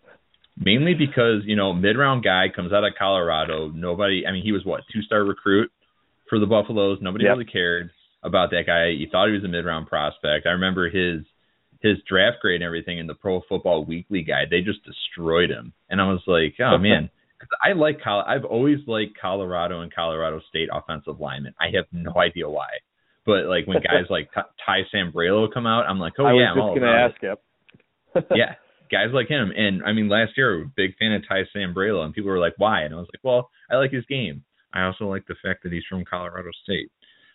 Mainly because, you know, mid-round guy, comes out of Colorado. Nobody, I mean, he was, what, two-star recruit for the Buffaloes. Nobody yep. really cared about that guy. You thought he was a mid-round prospect. I remember his his draft grade and everything in the Pro Football Weekly guide, they just destroyed him. And I was like, oh, man, because I like Col- I've always liked Colorado and Colorado State offensive linemen. I have no idea why. But, like, when guys like Ty, Ty Sambrailo come out, I'm like, oh, I yeah, I'm all about it. I was just going to ask, yep. Yeah, guys like him. And, I mean, last year, I was a big fan of Ty Sambrailo, and people were like, why? And I was like, well, I like his game. I also like the fact that he's from Colorado State.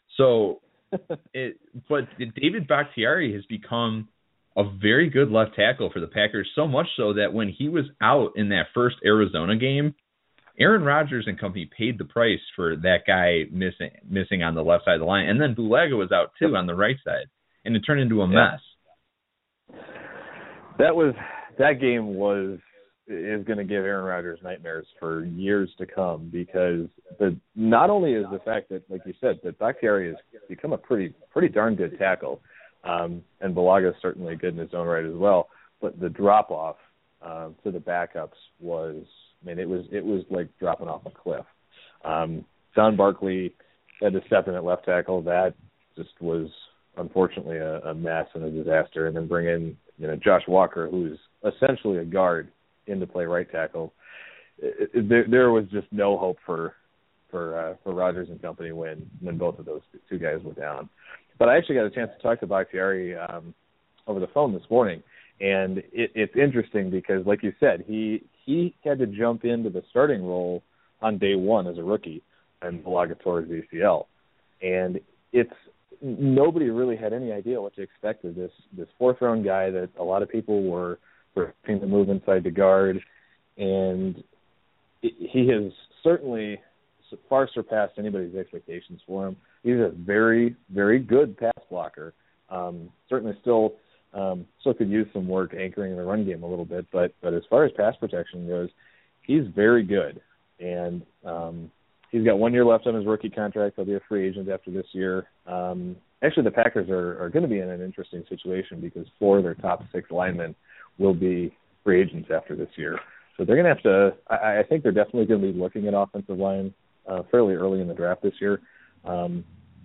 So, it, but David Bakhtiari has become a very good left tackle for the Packers, so much so that when he was out in that first Arizona game, Aaron Rodgers and company paid the price for that guy missing missing on the left side of the line. And then Bulaga was out too on the right side, and it turned into a yeah. mess. That was that game was is going to give Aaron Rodgers nightmares for years to come, because the not only is the fact that, like you said, that Bakhtiari has become a pretty pretty darn good tackle, um, and Bulaga is certainly good in his own right as well, but the drop off um, to the backups was, I mean, it was it was like dropping off a cliff. Um, Don Barkley had to step in at left tackle. That just was unfortunately a, a mess and a disaster. And then bring in, you know, Josh Walker, who's essentially a guard, in to play right tackle. It, it, there, there was just no hope for for uh, for Rodgers and company when when both of those two guys were down. But I actually got a chance to talk to Bakhtiari um, over the phone this morning, and it, it's interesting because, like you said, he he had to jump into the starting role on day one as a rookie, and Bulaga tore his A C L. And it's nobody really had any idea what to expect of this this fourth round guy that a lot of people were were trying to move inside the guard, and it, he has certainly far surpassed anybody's expectations for him. He's a very, very good pass blocker. Um, certainly still um, still could use some work anchoring the run game a little bit, but but as far as pass protection goes, he's very good. And um, he's got one year left on his rookie contract. He'll be a free agent after this year. Um, actually, the Packers are, are going to be in an interesting situation because four of their top six linemen will be free agents after this year. So they're going to have to – I think they're definitely going to be looking at offensive line uh, fairly early in the draft this year. Um,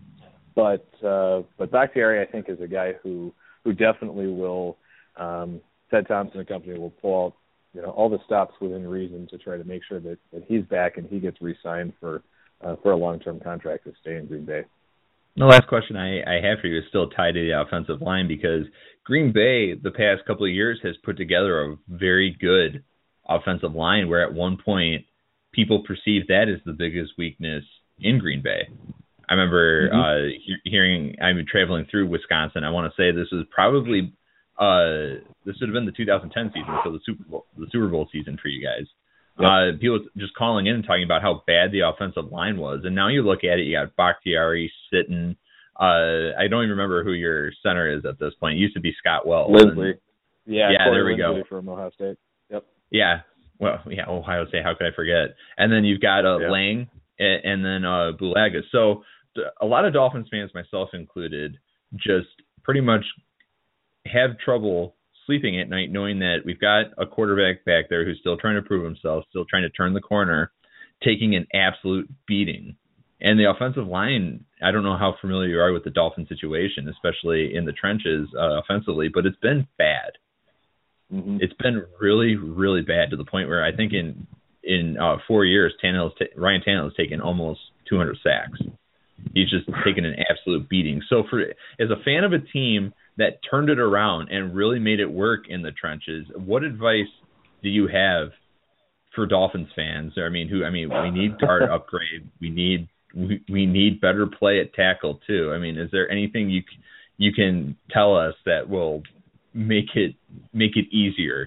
but uh, but Bakhtiari, I think, is a guy who, who definitely will um, – Ted Thompson and company will pull out, you know, all the stops within reason to try to make sure that, that he's back and he gets re-signed for uh, for a long-term contract to stay in Green Bay. The last question I, I have for you is still tied to the offensive line, because Green Bay the past couple of years has put together a very good offensive line where at one point people perceived that as the biggest weakness in Green Bay. I remember mm-hmm. uh, he- hearing, I mean, traveling through Wisconsin, I want to say this was probably – Uh, this would have been the two thousand ten season, so the Super Bowl, the Super Bowl season for you guys. Yep. Uh, people just calling in and talking about how bad the offensive line was, and now you look at it, you got Bakhtiari sitting. Uh, I don't even remember who your center is at this point. It used to be Scott Wells. Lindsley. Yeah, yeah, Corey there we Lindsley go. From Ohio State. Yep. Yeah, well, yeah, Ohio State. How could I forget? And then you've got uh, yeah. Lang, and, and then uh, Bulaga. So a lot of Dolphins fans, myself included, just pretty much have trouble sleeping at night knowing that we've got a quarterback back there who's still trying to prove himself, still trying to turn the corner, taking an absolute beating. And the offensive line, I don't know how familiar you are with the Dolphin situation, especially in the trenches uh, offensively, but it's been bad. Mm-hmm. It's been really, really bad to the point where I think in in uh, four years, Tannehill's ta- Ryan Tannehill has taken almost two hundred sacks. He's just taken an absolute beating. So for as a fan of a team that turned it around and really made it work in the trenches, what advice do you have for Dolphins fans? I mean, who I mean, we need guard upgrade. We need we, we need better play at tackle too. I mean, is there anything you you can tell us that will make it make it easier?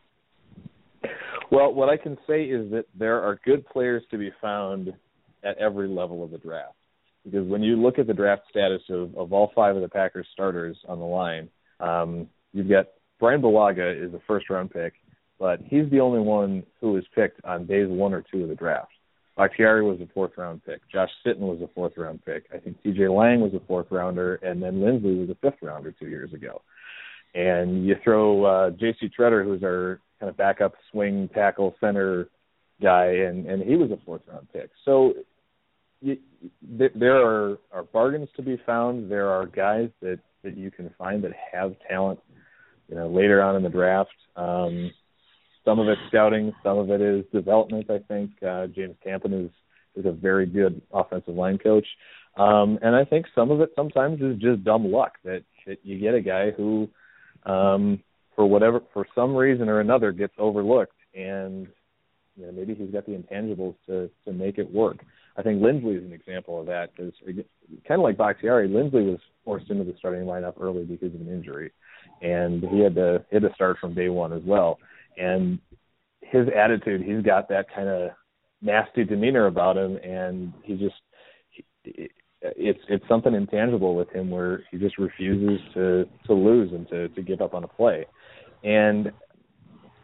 Well, what I can say is that there are good players to be found at every level of the draft. Because when you look at the draft status of, of all five of the Packers starters on the line, um, you've got Brian Bulaga is a first-round pick, but he's the only one who was picked on days one or two of the draft. Bakhtiari was a fourth-round pick. Josh Sitton was a fourth-round pick. I think T J Lang was a fourth-rounder, and then Lindsley was a fifth-rounder two years ago. And you throw uh, J C Tretter, who's our kind of backup swing tackle center guy, and, and he was a fourth-round pick. So You, there are, are bargains to be found. There are guys that, that you can find that have talent, you know, later on in the draft. Um, some of it's scouting, some of it is development. I think uh, James Campen is is a very good offensive line coach, um, and I think some of it sometimes is just dumb luck that, that you get a guy who, um, for whatever for some reason or another, gets overlooked, and you know, maybe he's got the intangibles to to make it work. I think Lindsley is an example of that because, kind of like Bakhtiari, Lindsley was forced into the starting lineup early because of an injury, and he had to he had to start from day one as well. And his attitude, he's got that kind of nasty demeanor about him, and he just he, it's it's something intangible with him where he just refuses to, to lose and to, to give up on a play. And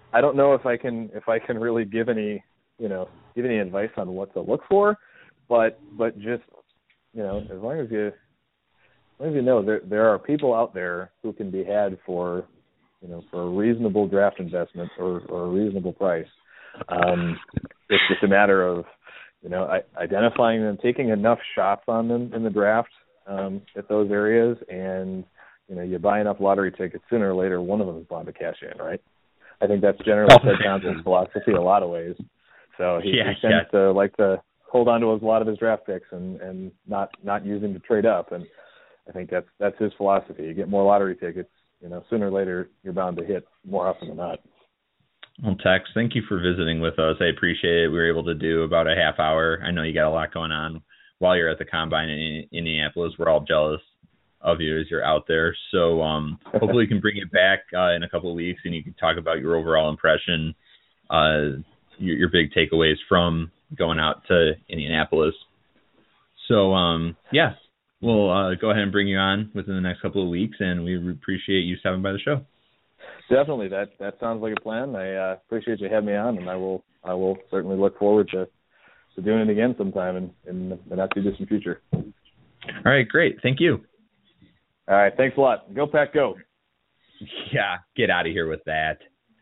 I don't know if I can if I can really give any you know give any advice on what to look for, but but just you know as long as you as long as you know there there are people out there who can be had for you know for a reasonable draft investment or, or a reasonable price. Um, it's just a matter of you know identifying them, taking enough shots on them in the draft um, at those areas, and you know you buy enough lottery tickets, sooner or later one of them is bound to cash in, right? I think that's generally Ted Thompson's philosophy a lot of ways. So he, yeah, he tends yeah. to like to hold on to a lot of his draft picks and, and not, not use them to trade up. And I think that's that's his philosophy. You get more lottery tickets, you know, sooner or later you're bound to hit more often than not. Well, Tex, thank you for visiting with us. I appreciate it. We were able to do about a half hour. I know you got a lot going on while you're at the Combine in Indianapolis. We're all jealous of you as you're out there. So um, hopefully we can bring it back uh, in a couple of weeks and you can talk about your overall impression, uh, your, your big takeaways from going out to Indianapolis. So, um, yeah, we'll uh, go ahead and bring you on within the next couple of weeks, and we appreciate you stopping by the show. Definitely. That that sounds like a plan. I uh, appreciate you having me on, and I will I will certainly look forward to, to doing it again sometime in, in the not-too-distant future. All right, great. Thank you. All right, thanks a lot. Go Pack, go. Yeah, get out of here with that.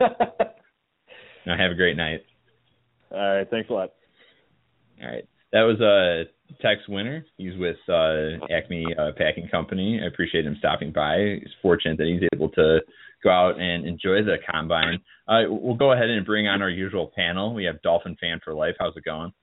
Now have a great night. All right, thanks a lot. All right, that was uh, Tex Winter. He's with uh, Acme uh, Packing Company. I appreciate him stopping by. He's fortunate that he's able to go out and enjoy the Combine. Uh, we'll go ahead and bring on our usual panel. We have Dolphin Fan for Life. How's it going?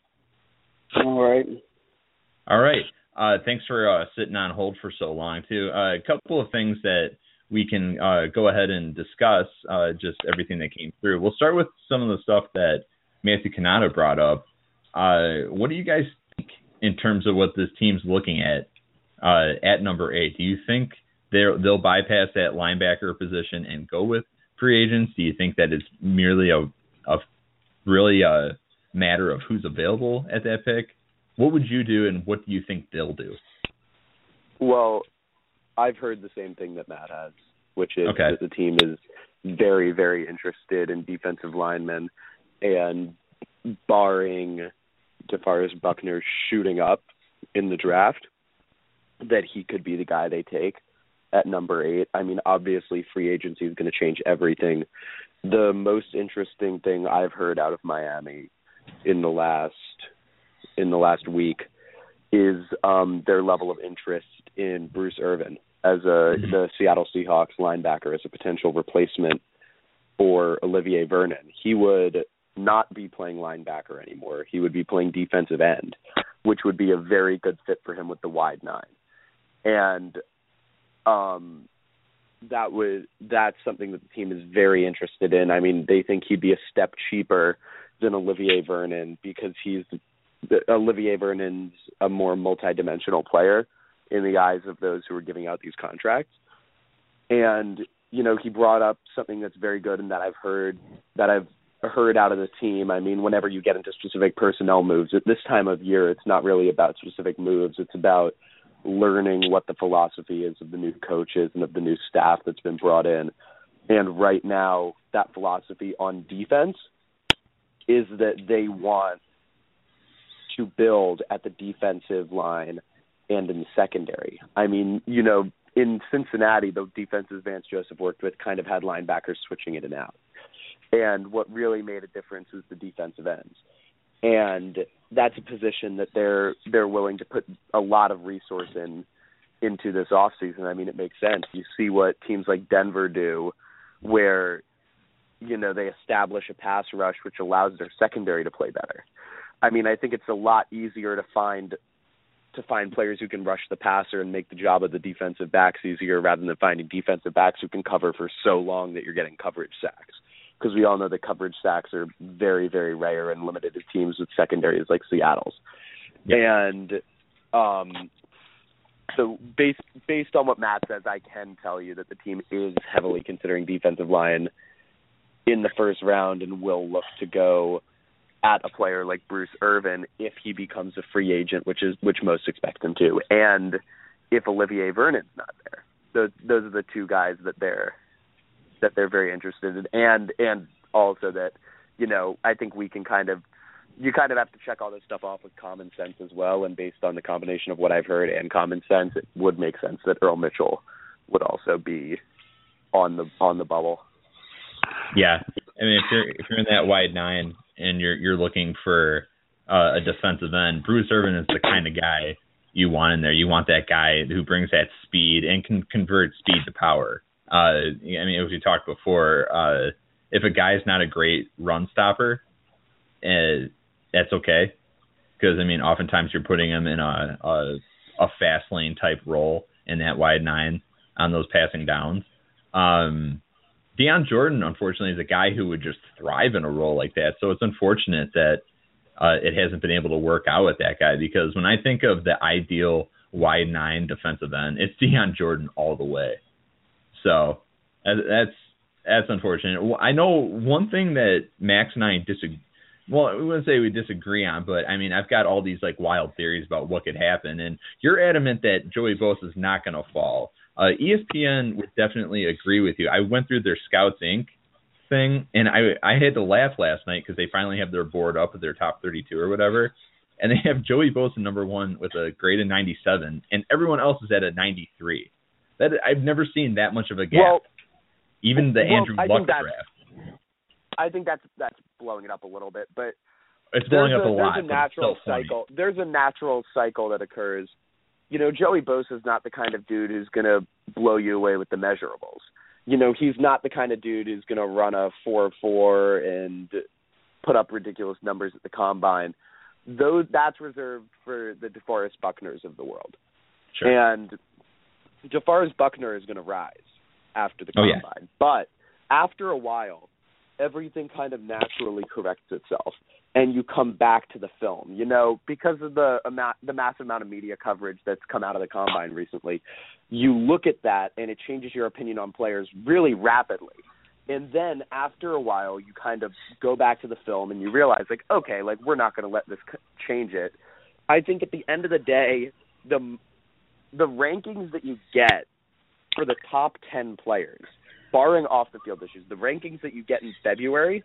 All right. All right. Uh, thanks for uh, sitting on hold for so long, too. Uh, a couple of things that we can uh, go ahead and discuss, uh, just everything that came through. We'll start with some of the stuff that Matthew Cannata brought up. Uh, what do you guys think in terms of what this team's looking at uh, at number eight? Do you think they're, they'll bypass that linebacker position and go with free agents? Do you think that it's merely a, a really a matter of who's available at that pick? What would you do, and what do you think they'll do? Well, I've heard the same thing that Matt has, which is okay. that the team is very, very interested in defensive linemen, and barring DeForest Buckner shooting up in the draft, that he could be the guy they take at number eight. I mean, obviously, free agency is going to change everything. The most interesting thing I've heard out of Miami in the last in the last week is um, their level of interest in Bruce Irvin as a mm-hmm. the Seattle Seahawks linebacker as a potential replacement for Olivier Vernon. He would not be playing linebacker anymore. He would be playing defensive end, which would be a very good fit for him with the wide nine. And um, that would that's something that the team is very interested in. I mean, they think he'd be a step cheaper than Olivier Vernon because he's the, Olivier Vernon's a more multidimensional player in the eyes of those who are giving out these contracts. And, you know, he brought up something that's very good and that I've heard that I've heard out of the team. I mean, whenever you get into specific personnel moves at this time of year, it's not really about specific moves. It's about learning what the philosophy is of the new coaches and of the new staff that's been brought in. And right now, that philosophy on defense is that they want to build at the defensive line and in the secondary. I mean, you know, in Cincinnati, the defenses Vance Joseph worked with kind of had linebackers switching in and out. And what really made a difference is the defensive ends. And that's a position that they're they're willing to put a lot of resource in into this offseason. I mean, it makes sense. You see what teams like Denver do where, you know, they establish a pass rush which allows their secondary to play better. I mean, I think it's a lot easier to find to find players who can rush the passer and make the job of the defensive backs easier rather than finding defensive backs who can cover for so long that you're getting coverage sacks. Because we all know that coverage sacks are very, very rare and limited to teams with secondaries like Seattle's. Yep. And um, so based, based on what Matt says, I can tell you that the team is heavily considering defensive line in the first round and will look to go at a player like Bruce Irvin if he becomes a free agent, which is which most expect him to, and if Olivier Vernon's not there. Those those are the two guys that they're that they're very interested in, and and also that, you know, I think we can kind of, you kind of have to check all this stuff off with common sense as well. And based on the combination of what I've heard and common sense, it would make sense that Earl Mitchell would also be on the on the bubble. Yeah, I mean, if you're if you're in that wide nine and you're you're looking for uh, a defensive end, Bruce Irvin is the kind of guy you want in there. You want that guy who brings that speed and can convert speed to power. Uh, I mean, as we talked before, uh, if a guy's not a great run stopper, uh, that's okay, because I mean, oftentimes you're putting him in a, a a fast lane type role in that wide nine on those passing downs. Um, Deion Jordan, unfortunately, is a guy who would just thrive in a role like that. So it's unfortunate that uh, it hasn't been able to work out with that guy, because when I think of the ideal wide nine defensive end, it's Deion Jordan all the way. So that's that's unfortunate. I know one thing that Max and I disagree. Well, we wouldn't say we disagree on, but I mean, I've got all these like wild theories about what could happen, and you're adamant that Joey Bosa is not going to fall. Uh, E S P N would definitely agree with you. I went through their Scouts Incorporated thing, and I I had to laugh last night because they finally have their board up at their top thirty-two or whatever, and they have Joey Bosa number one with a grade of ninety-seven, and everyone else is at a ninety-three. That I've never seen that much of a gap. Well, Even the well, Andrew I Luck draft. I think that's that's blowing it up a little bit, but it's blowing up a, a lot. There's a natural so cycle. There's a natural cycle that occurs. You know, Joey Bosa is not the kind of dude who's going to blow you away with the measurables. You know, he's not the kind of dude who's going to run a four four and put up ridiculous numbers at the combine. Those that's reserved for the DeForest Buckners of the world. Sure. And DeForest Buckner is going to rise after the oh, combine. Yeah. But after a while, everything kind of naturally corrects itself, and you come back to the film, you know, because of the amount, the massive amount of media coverage that's come out of the combine recently. You look at that, and it changes your opinion on players really rapidly. And then after a while, you kind of go back to the film, and you realize, like, okay, like, we're not going to let this change it. I think at the end of the day, the the rankings that you get for the top ten players, barring off-the-field issues, the rankings that you get in February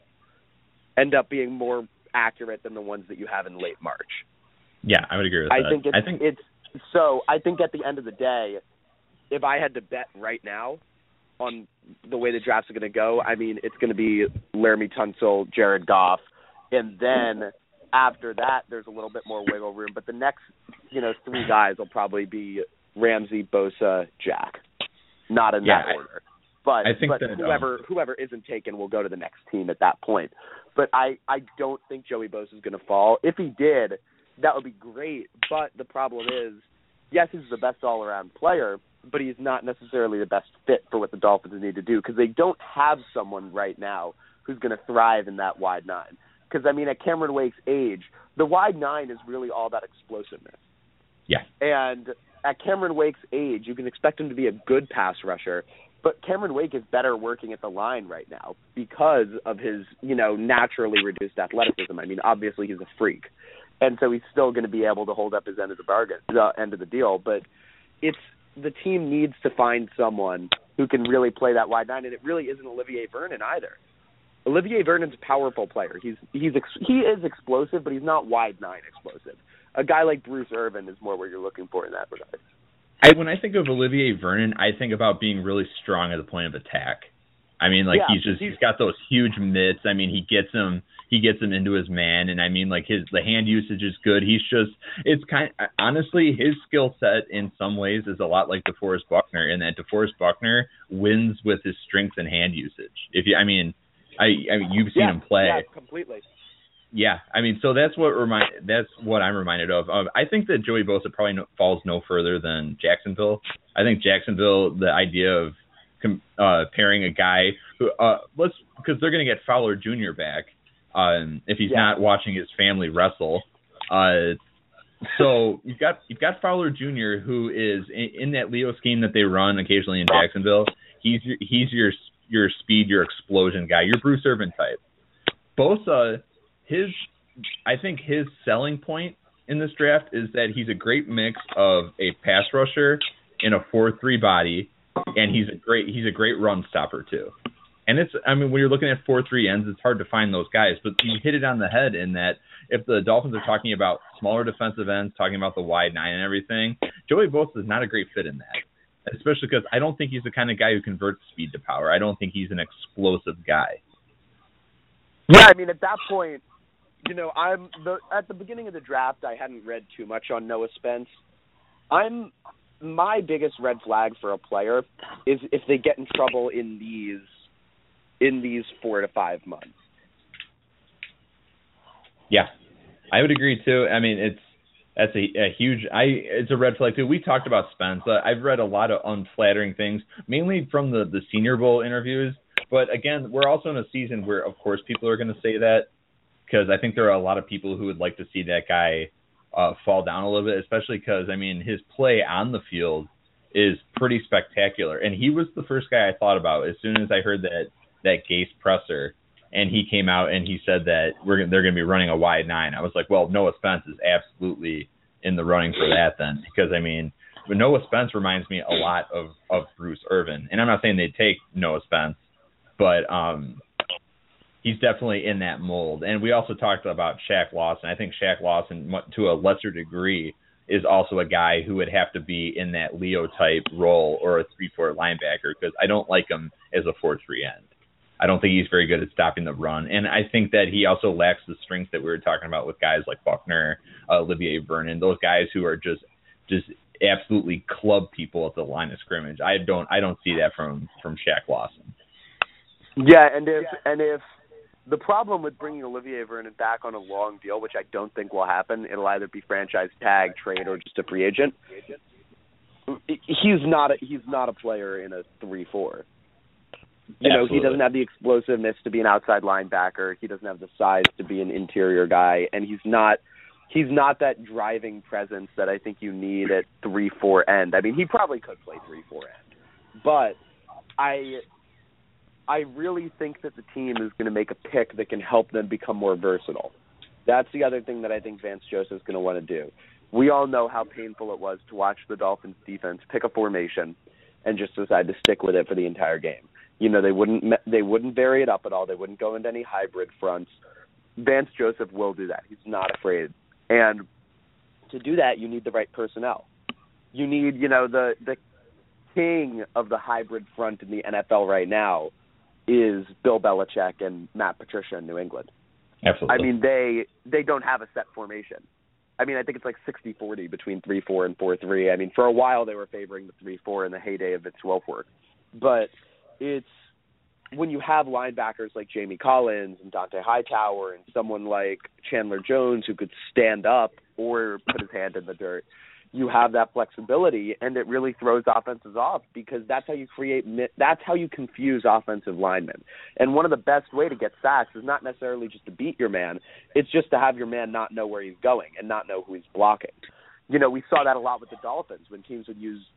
end up being more accurate than the ones that you have in late March. Yeah, I would agree with I that. Think it's, I think it's so. I think at the end of the day, if I had to bet right now on the way the drafts are going to go, I mean, it's going to be Laramie Tunsil, Jared Goff, and then after that, there's a little bit more wiggle room. But the next, you know, three guys will probably be Ramsey, Bosa, Jack. Not in yeah, that order. But, I think but that, whoever um, whoever isn't taken will go to the next team at that point. But I, I don't think Joey Bosa is going to fall. If he did, that would be great. But the problem is, yes, he's the best all-around player, but he's not necessarily the best fit for what the Dolphins need to do, because they don't have someone right now who's going to thrive in that wide nine. Because, I mean, at Cameron Wake's age, the wide nine is really all about explosiveness. Yeah. And at Cameron Wake's age, you can expect him to be a good pass rusher, but Cameron Wake is better working at the line right now because of his, you know, naturally reduced athleticism. I mean, obviously he's a freak, and so he's still going to be able to hold up his end of the bargain, the end of the deal. But it's the team needs to find someone who can really play that wide nine, and it really isn't Olivier Vernon either. Olivier Vernon's a powerful player. He's he's ex- he is explosive, but he's not wide nine explosive. A guy like Bruce Irvin is more what you're looking for in that regard. I, when I think of Olivier Vernon, I think about being really strong at the point of attack. I mean, like yeah, he's just he's got those huge mitts. I mean, he gets him he gets him into his man, and I mean, like his the hand usage is good. He's just it's kind of, honestly his skill set in some ways is a lot like DeForest Buckner, in that DeForest Buckner wins with his strength and hand usage. If you, I mean, I, I mean you've seen yeah, him play. Yeah, completely. Yeah, I mean, so that's what remind that's what I'm reminded of. Um, I think that Joey Bosa probably no, falls no further than Jacksonville. I think Jacksonville, the idea of uh, pairing a guy who uh, let's because they're going to get Fowler Junior back um, if he's yeah. not watching his family wrestle. Uh, so you've got you've got Fowler Junior who is in, in that Leo scheme that they run occasionally in Jacksonville. He's your, he's your your speed, your explosion guy, your Bruce Irvin type. Bosa. His, I think his selling point in this draft is that he's a great mix of a pass rusher in a four three body, and he's a great he's a great run stopper too. And it's, I mean, when you're looking at four three ends, it's hard to find those guys. But you hit it on the head in that if the Dolphins are talking about smaller defensive ends, talking about the wide nine and everything, Joey Bosa is not a great fit in that, especially because I don't think he's the kind of guy who converts speed to power. I don't think he's an explosive guy. Yeah, I mean, at that point, you know, I'm the at the beginning of the draft, I hadn't read too much on Noah Spence. I'm my biggest red flag for a player is if they get in trouble in these in these four to five months. Yeah, I would agree too. I mean, it's that's a, a huge. I it's a red flag too. We talked about Spence. Uh, I've read a lot of unflattering things, mainly from the the Senior Bowl interviews. But again, we're also in a season where, of course, people are going to say that because I think there are a lot of people who would like to see that guy uh, fall down a little bit, especially because I mean his play on the field is pretty spectacular, and he was the first guy I thought about as soon as I heard that. that Gase presser, and he came out and he said that we're they're going to be running a wide nine. I was like, well, Noah Spence is absolutely in the running for that then, because I mean, Noah Spence reminds me a lot of, of Bruce Irvin, and I'm not saying they'd take Noah Spence, but um, he's definitely in that mold. And we also talked about Shaq Lawson. I think Shaq Lawson, to a lesser degree, is also a guy who would have to be in that Leo type role or a three four linebacker, because I don't like him as a four three end. I don't think he's very good at stopping the run. And I think that he also lacks the strength that we were talking about with guys like Buckner, uh, Olivier Vernon, those guys who are just just absolutely club people at the line of scrimmage. I don't I don't see that from, from Shaq Lawson. Yeah, and if and if the problem with bringing Olivier Vernon back on a long deal, which I don't think will happen, it'll either be franchise tag, trade, or just a free agent. He's not a, he's not a player in a three four. You know, Absolutely. He doesn't have the explosiveness to be an outside linebacker. He doesn't have the size to be an interior guy, and he's not he's not that driving presence that I think you need at three four end. I mean, he probably could play three four end, but I I really think that the team is going to make a pick that can help them become more versatile. That's the other thing that I think Vance Joseph is going to want to do. We all know how painful it was to watch the Dolphins defense pick a formation and just decide to stick with it for the entire game. You know, they wouldn't they wouldn't vary it up at all. They wouldn't go into any hybrid fronts. Vance Joseph will do that. He's not afraid. And to do that, you need the right personnel. You need, you know, the the king of the hybrid front in the N F L right now is Bill Belichick and Matt Patricia in New England. Absolutely. I mean, they they don't have a set formation. I mean, I think it's like sixty forty between three four and four three. I mean, for a while they were favoring the three four in the heyday of its twelve work. But it's when you have linebackers like Jamie Collins and Dante Hightower and someone like Chandler Jones who could stand up or put his hand in the dirt, you have that flexibility, and it really throws offenses off because that's how you create – that's how you confuse offensive linemen. And one of the best way to get sacks is not necessarily just to beat your man. It's just to have your man not know where he's going and not know who he's blocking. You know, we saw that a lot with the Dolphins when teams would use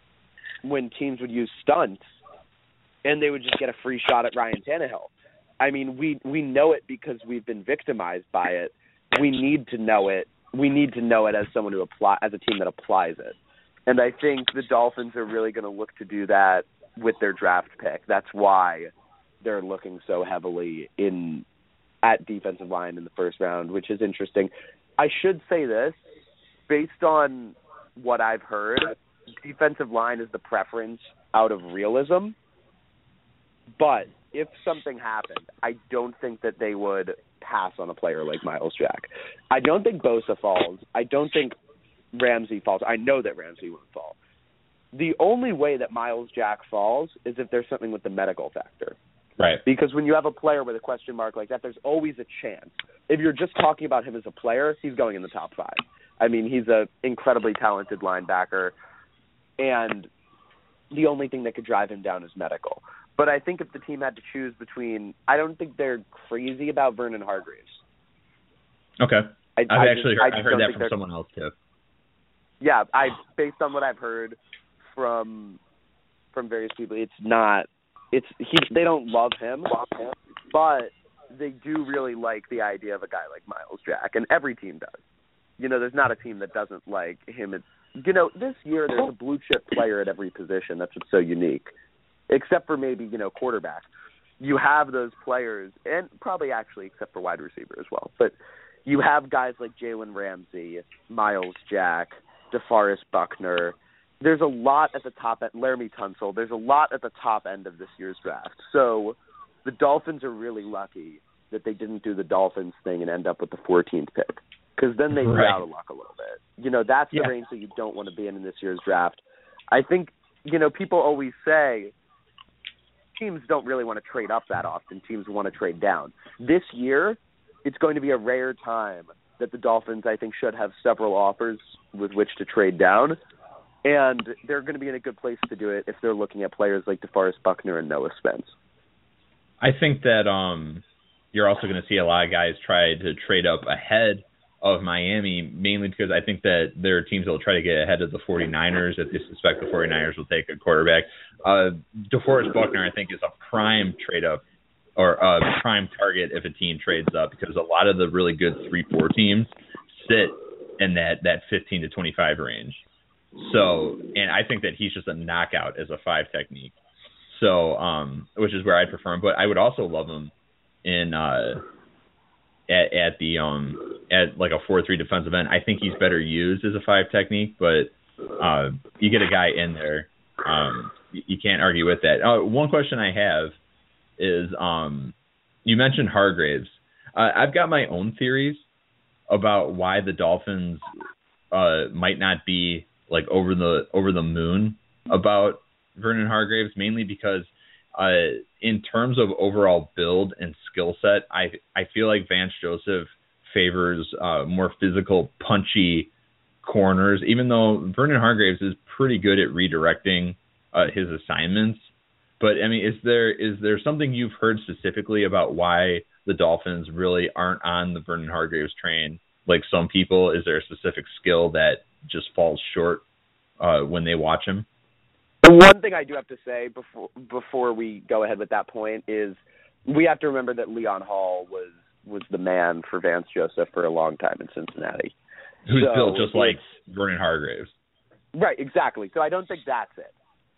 when teams would use stunts and they would just get a free shot at Ryan Tannehill. I mean, we we know it because we've been victimized by it. We need to know it. We need to know it as someone who apply as a team that applies it. And I think the Dolphins are really going to look to do that with their draft pick. That's why they're looking so heavily in at defensive line in the first round, which is interesting. I should say this, based on what I've heard, defensive line is the preference out of realism. But if something happened, I don't think that they would pass on a player like Myles Jack. I don't think Bosa falls. I don't think Ramsey falls. I know that Ramsey won't fall. The only way that Myles Jack falls is if there's something with the medical factor. Right. Because when you have a player with a question mark like that, there's always a chance. If you're just talking about him as a player, he's going in the top five. I mean, he's an incredibly talented linebacker, and the only thing that could drive him down is medical. But I think if the team had to choose between, I don't think they're crazy about Vernon Hargreaves. Okay. I, I've I actually just, heard, I I heard that from they're, someone else too. Yeah, I based on what I've heard from from various people, it's not. It's he. They don't love him, but they do really like the idea of a guy like Myles Jack, and every team does. You know, there's not a team that doesn't like him. It's, you know, this year there's a blue chip player at every position. That's what's so unique. Except for maybe, you know, quarterback. you have those players, and probably actually except for wide receiver as well, but you have guys like Jalen Ramsey, Miles Jack, DeForest Buckner. There's a lot at the top end, Laramie Tunsil. There's a lot at the top end of this year's draft. So the Dolphins are really lucky that they didn't do the Dolphins thing and end up with the fourteenth pick, because then they right. get out of luck a little bit. You know, that's yeah. the range that you don't want to be in in this year's draft. I think, you know, people always say teams don't really want to trade up that often. Teams want to trade down. This year, it's going to be a rare time that the Dolphins, I think, should have several offers with which to trade down. And they're going to be in a good place to do it if they're looking at players like DeForest Buckner and Noah Spence. I think that um, you're also going to see a lot of guys try to trade up ahead of Miami, mainly because I think that there are teams that will try to get ahead of the 49ers if they suspect the 49ers will take a quarterback. Uh, DeForest Buckner, I think, is a prime trade-up or a prime target if a team trades up, because a lot of the really good three four teams sit in that, that fifteen to twenty-five range. So, and I think that he's just a knockout as a five technique. So, um, which is where I'd prefer him. But I would also love him in uh, at, at the um at like a four three defensive end. I think he's better used as a five technique, but uh, you get a guy in there, um, you, you can't argue with that. Uh, one question I have is, um, you mentioned Hargreaves. Uh, I've got my own theories about why the Dolphins uh, might not be like over the over the moon about Vernon Hargreaves, mainly because uh, in terms of overall build and skill set, I I feel like Vance Joseph favors uh, more physical, punchy corners, even though Vernon Hargreaves is pretty good at redirecting uh, his assignments. But I mean, is there is there something you've heard specifically about why the Dolphins really aren't on the Vernon Hargreaves train like some people? Is there a specific skill that just falls short uh, when they watch him? The one thing I do have to say before before we go ahead with that point is we have to remember that Leon Hall was was the man for Vance Joseph for a long time in Cincinnati. Who's so built just like Vernon Hargreaves. Right, exactly. So I don't think that's it.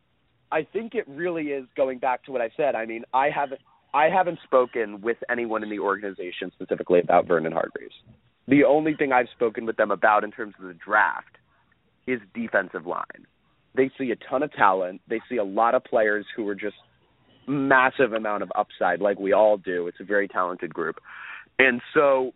I think it really is going back to what I said. I mean, I haven't I haven't spoken with anyone in the organization specifically about Vernon Hargreaves. The only thing I've spoken with them about in terms of the draft is defensive line. They see a ton of talent. They see a lot of players who are just massive amount of upside, like we all do. It's a very talented group. And so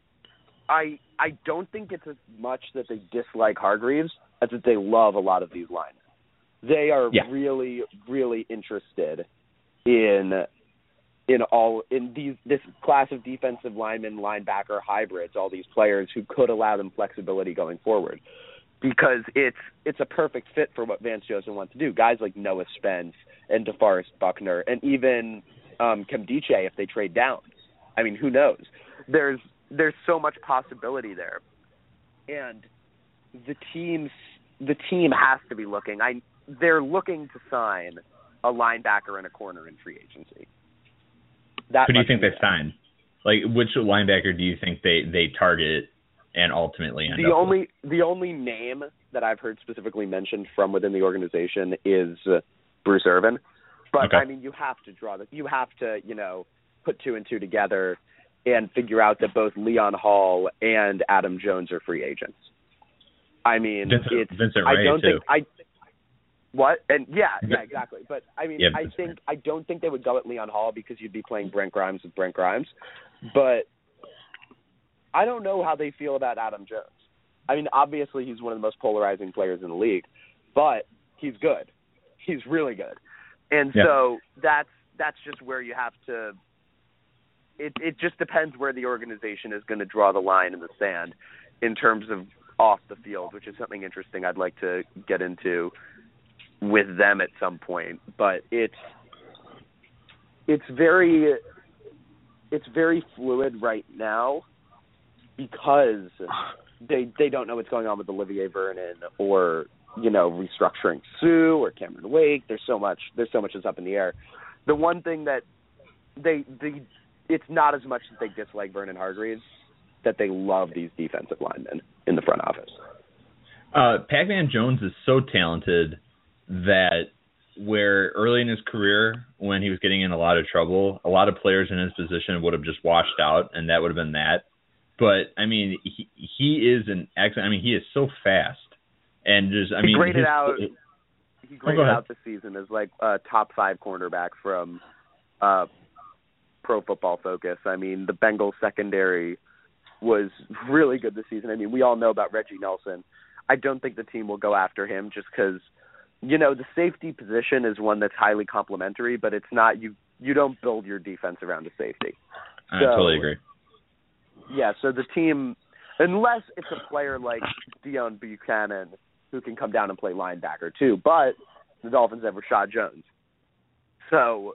I I don't think it's as much that they dislike Hargreaves as that they love a lot of these linemen. They are yeah. really, really interested in in all in these this class of defensive linemen, linebacker hybrids, all these players who could allow them flexibility going forward. Because it's it's a perfect fit for what Vance Joseph wants to do. Guys like Noah Spence and DeForest Buckner and even um, Kemdiche if they trade down. I mean, who knows? There's there's so much possibility there, and the teams the team has to be looking. I they're looking to sign a linebacker and a corner in free agency. That Who do you think they signed? Like, which linebacker do you think they, they target and ultimately end the up only with? The only name that I've heard specifically mentioned from within the organization is uh, Bruce Irvin. But okay. I mean, you have to draw the you have to you know put two and two together and figure out that both Leon Hall and Adam Jones are free agents. I mean, Vincent, it's Vincent I Ray don't too. think I. What? And yeah, yeah, exactly. But I mean, yeah, I think I don't think they would go at Leon Hall because you'd be playing Brent Grimes with Brent Grimes. But I don't know how they feel about Adam Jones. I mean, obviously he's one of the most polarizing players in the league, but he's good. He's really good. And yeah. so that's that's just where you have to it it just depends where the organization is going to draw the line in the sand in terms of off the field, which is something interesting I'd like to get into with them at some point. But it's it's very it's very fluid right now because they they don't know what's going on with Olivier Vernon or, you know, restructuring Sue or Cameron Wake. There's so much there's so much that's up in the air. The one thing that they they it's not as much that they dislike Vernon Hargreaves, that they love these defensive linemen in the front office. Uh, Pac-Man Jones is so talented that where early in his career, when he was getting in a lot of trouble, a lot of players in his position would have just washed out, and that would have been that. But, I mean, he, he is an excellent – I mean, he is so fast. And just, I he mean – graded his, out He graded oh, out this season as, like, a top five cornerback from uh, Pro Football Focus. I mean, the Bengals secondary was really good this season. I mean, we all know about Reggie Nelson. I don't think the team will go after him just because, you know, the safety position is one that's highly complementary, but it's not you. You don't build your defense around a safety. I so, totally agree. Yeah, so the team, unless it's a player like Deion Buchanan who can come down and play linebacker too, but the Dolphins have Rashad Jones. So,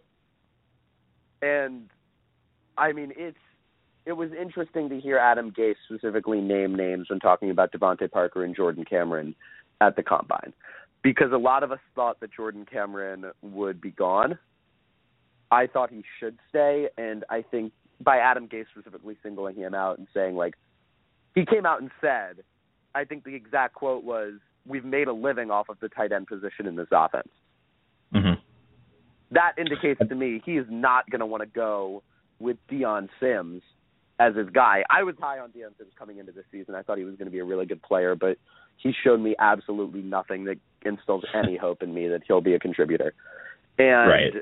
and I mean, it's it was interesting to hear Adam Gase specifically name names when talking about Devontae Parker and Jordan Cameron at the Combine, because a lot of us thought that Jordan Cameron would be gone. I thought he should stay, and I think by Adam Gase specifically singling him out and saying, like, he came out and said, I think the exact quote was, we've made a living off of the tight end position in this offense. Mm-hmm. That indicates to me he is not going to want to go with Deion Sims as his guy. I was high on Deion Sims coming into this season. I thought he was going to be a really good player, but he showed me absolutely nothing that instills any hope in me that he'll be a contributor. And, right.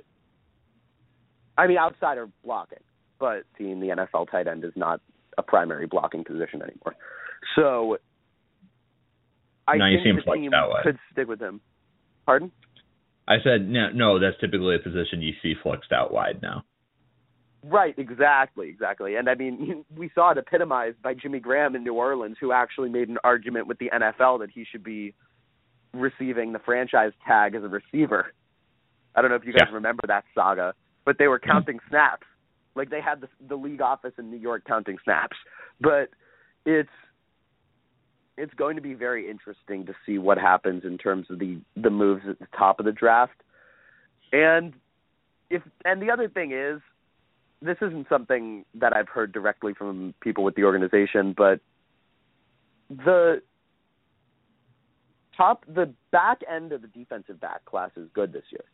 I mean, outside of blocking, but seeing the N F L tight end is not a primary blocking position anymore. So I no, think you seem the team could stick with him. Pardon? I said, no, no, that's typically a position you see flexed out wide now. Right, exactly, exactly. And, I mean, we saw it epitomized by Jimmy Graham in New Orleans, who actually made an argument with the N F L that he should be receiving the franchise tag as a receiver. I don't know if you guys yeah. remember that saga, but they were counting snaps. Like, they had the, the league office in New York counting snaps. But it's it's going to be very interesting to see what happens in terms of the, the moves at the top of the draft. And if and the other thing is, this isn't something that I've heard directly from people with the organization, but the top, the back end of the defensive back class is good this year.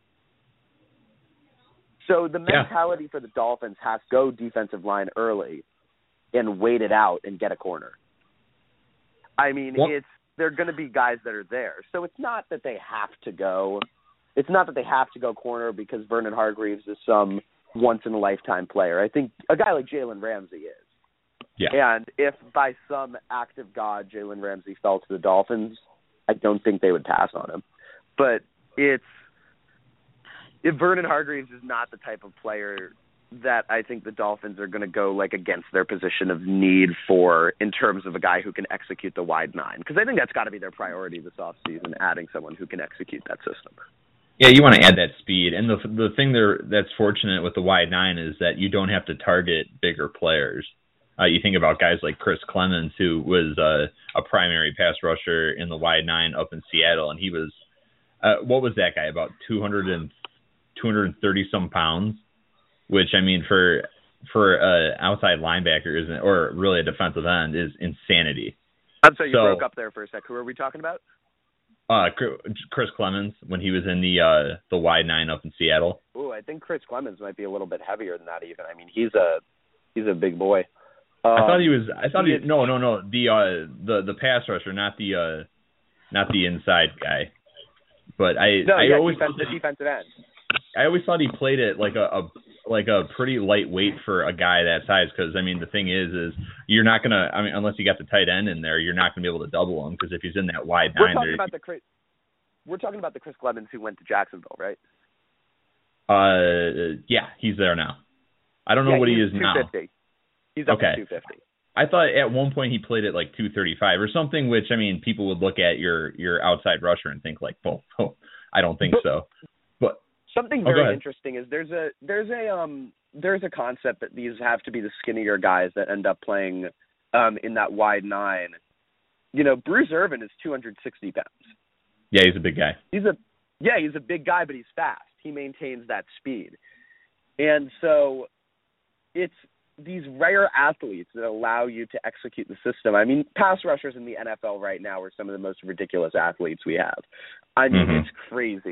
So the mentality yeah. for the Dolphins has to go defensive line early and wait it out and get a corner. I mean, well, it's they're going to be guys that are there. So it's not that they have to go. It's not that they have to go corner because Vernon Hargreaves is some once-in-a-lifetime player. I think a guy like Jalen Ramsey is. Yeah. And if by some act of God Jalen Ramsey fell to the Dolphins, I don't think they would pass on him. But it's if Vernon Hargreaves is not the type of player that I think the Dolphins are going to go like against their position of need for in terms of a guy who can execute the wide nine. Because I think that's got to be their priority this offseason, adding someone who can execute that system. Yeah, you want to add that speed. And the the thing there that's fortunate with the wide nine is that you don't have to target bigger players. Uh, you think about guys like Chris Clemens, who was uh, a primary pass rusher in the wide nine up in Seattle, and he was, uh, what was that guy, about two hundred and two hundred thirty some pounds, which, I mean, for for an outside linebacker isn't, or really a defensive end, is insanity. I'm sorry, you so, broke up there for a sec. Who are we talking about? Uh, Chris Clemens, when he was in the uh, the wide nine up in Seattle. Ooh, I think Chris Clemens might be a little bit heavier than that even. I mean, he's a he's a big boy. Um, I thought he was. I thought he. he no, no, no. The uh, the the pass rusher, not the uh, not the inside guy. But I no, I yeah, always defense, the defensive end. I always thought he played it like a, a like a pretty lightweight for a guy that size. Because I mean, the thing is, is you're not gonna. I mean, unless you got the tight end in there, you're not gonna be able to double him. Because if he's in that wide we're nine, talking there, about the Chris, we're talking about the Chris Clemens who went to Jacksonville, right? Uh, yeah, he's there now. I don't know yeah, what he is two fifty. now. He's up okay. to two fifty. I thought at one point he played at like two thirty-five or something, which, I mean, people would look at your, your outside rusher and think like, oh, oh I don't think but, so. But something oh, very interesting is there's a there's a um there's a concept that these have to be the skinnier guys that end up playing um in that wide nine. You know, Bruce Irvin is two hundred sixty pounds. Yeah, he's a big guy. He's a yeah, he's a big guy, but he's fast. He maintains that speed. And so it's these rare athletes that allow you to execute the system. I mean, pass rushers in the N F L right now are some of the most ridiculous athletes we have. I mean, mm-hmm. it's crazy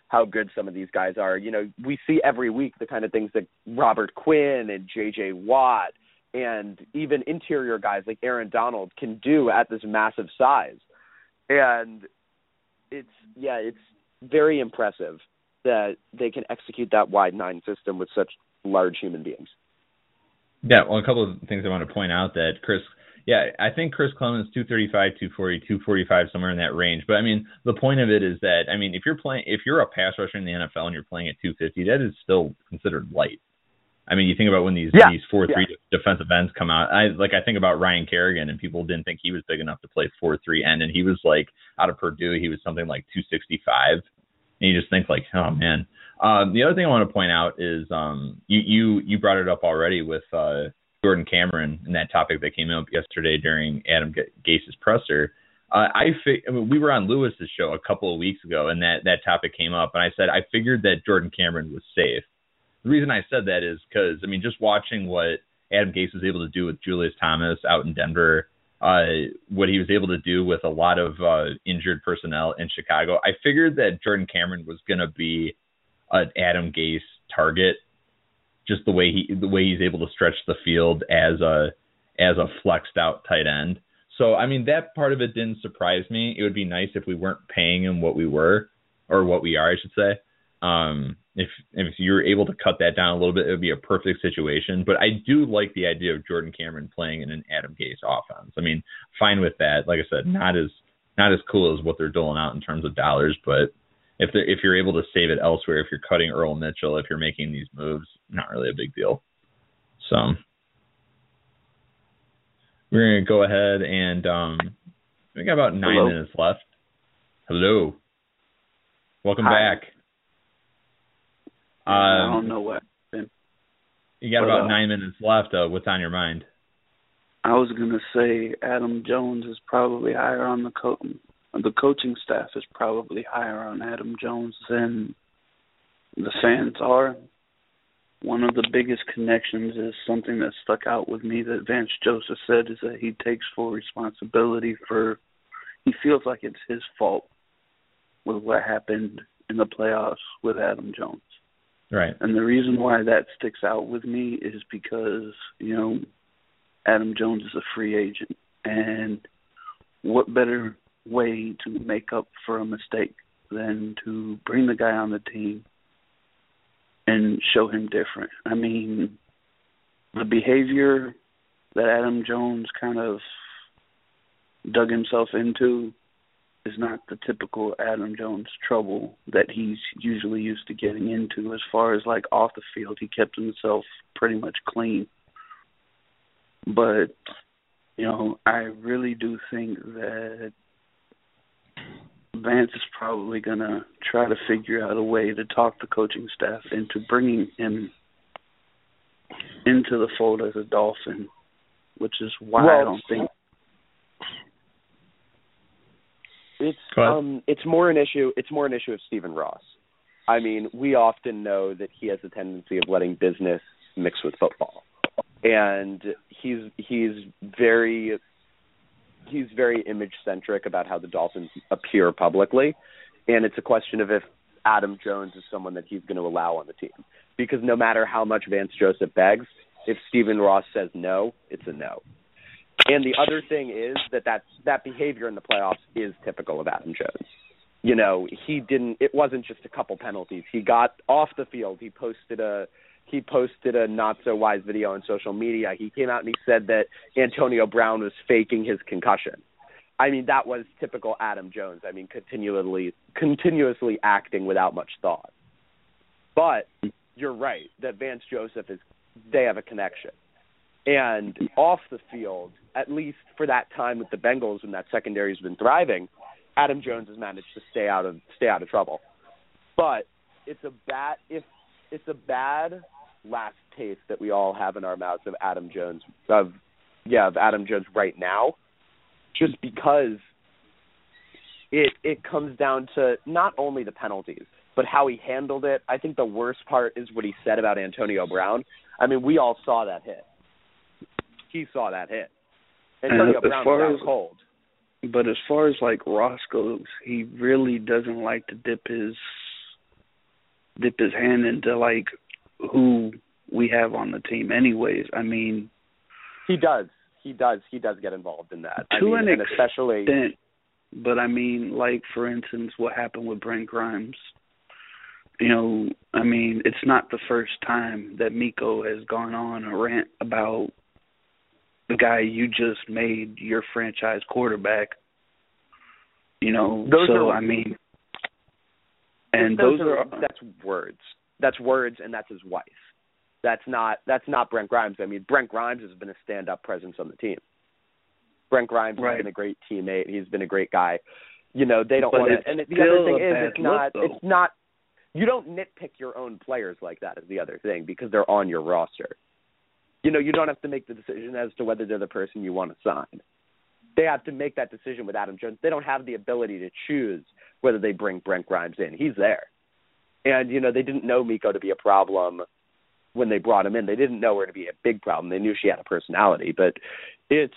how good some of these guys are. You know, we see every week the kind of things that Robert Quinn and J J Watt and even interior guys like Aaron Donald can do at this massive size. And it's, yeah, it's very impressive that they can execute that wide nine system with such large human beings. Yeah, well, a couple of things I want to point out that Chris, yeah, I think Chris Clemons two thirty-five, two forty, two forty-five, somewhere in that range. But I mean, the point of it is that, I mean, if you're playing, if you're a pass rusher in the N F L and you're playing at two fifty, that is still considered light. I mean, you think about when these yeah, these four three yeah. defensive ends come out. I like I think about Ryan Kerrigan, and people didn't think he was big enough to play four three end, and he was like out of Purdue, he was something like two sixty-five, and you just think like, oh man. Um, the other thing I want to point out is um, you you you brought it up already with uh, Jordan Cameron and that topic that came up yesterday during Adam Gase's presser. Uh, I, fi- I mean, we were on Lewis's show a couple of weeks ago, and that that topic came up, and I said I figured that Jordan Cameron was safe. The reason I said that is because, I mean, just watching what Adam Gase was able to do with Julius Thomas out in Denver, uh, what he was able to do with a lot of uh, injured personnel in Chicago, I figured that Jordan Cameron was going to be an Adam Gase target, just the way he the way he's able to stretch the field as a as a flexed out tight end. So, I mean, that part of it didn't surprise me. It would be nice if we weren't paying him what we were, or what we are, I should say. Um, if if you're able to cut that down a little bit, it would be a perfect situation. But I do like the idea of Jordan Cameron playing in an Adam Gase offense. I mean, fine with that. Like I said, not as not as cool as what they're doling out in terms of dollars, but if they're, if you're able to save it elsewhere, if you're cutting Earl Mitchell, if you're making these moves, not really a big deal. So we're gonna go ahead and um, we got about nine Hello. minutes left. Hello, welcome Hi. back. Um, I don't know what happened. You got but, about uh, nine minutes left. Uh, what's on your mind? I was gonna say Adam Jones is probably higher on the co- the coaching staff is probably higher on Adam Jones than the fans are. One of the biggest connections is something that stuck out with me that Vance Joseph said is that he takes full responsibility for. He feels like it's his fault with what happened in the playoffs with Adam Jones. Right. And the reason why that sticks out with me is because, you know, Adam Jones is a free agent. And what better way to make up for a mistake than to bring the guy on the team and show him different? I mean, the behavior that Adam Jones kind of dug himself into is not the typical Adam Jones trouble that he's usually used to getting into. As far as like off the field, he kept himself pretty much clean. But, you know, I really do think that Vance is probably going to try to figure out a way to talk the coaching staff into bringing him into the fold as a Dolphin, which is why well, I don't think It's um it's more an issue it's more an issue of Stephen Ross. I mean, we often know that he has a tendency of letting business mix with football. And he's he's very he's very image centric about how the Dolphins appear publicly. And it's a question of if Adam Jones is someone that he's going to allow on the team. Because no matter how much Vance Joseph begs, if Stephen Ross says no, it's a no. And the other thing is that that's, that behavior in the playoffs is typical of Adam Jones. You know, he didn't. It wasn't just a couple penalties. He got off the field. He posted a he posted a not so wise video on social media. He came out and he said that Antonio Brown was faking his concussion. I mean, that was typical Adam Jones. I mean, continually continuously acting without much thought. But you're right that Vance Joseph is. They have a connection. And off the field, at least for that time with the Bengals when that secondary has been thriving, Adam Jones has managed to stay out of stay out of trouble. But it's a bad if it's a bad last taste that we all have in our mouths of Adam Jones of yeah of Adam Jones right now, just because it it comes down to not only the penalties but how he handled it. I think the worst part is what he said about Antonio Brown. I mean, we all saw that hit. He saw that hit. Antonio Brown was out cold. But as far as like Ross goes, he really doesn't like to dip his dip his hand into like who we have on the team anyways. I mean, he does. He does. He does get involved in that. To I mean, an and especially extent, but I mean, like for instance, what happened with Brent Grimes. You know, I mean, it's not the first time that Miko has gone on a rant about the guy you just made your franchise quarterback. You know, those so are, I mean, and those, those are, are that's words. That's words, and that's his wife. That's not that's not Brent Grimes. I mean, Brent Grimes has been a stand-up presence on the team. Brent Grimes right. has been a great teammate. He's been a great guy. You know, they don't but want to. And the other thing is, it's not. Look, it's not. You don't nitpick your own players like that is the other thing because they're on your roster. You know, you don't have to make the decision as to whether they're the person you want to sign. They have to make that decision with Adam Jones. They don't have the ability to choose whether they bring Brent Grimes in. He's there. And, you know, they didn't know Miko to be a problem when they brought him in. They didn't know her to be a big problem. They knew she had a personality. But it's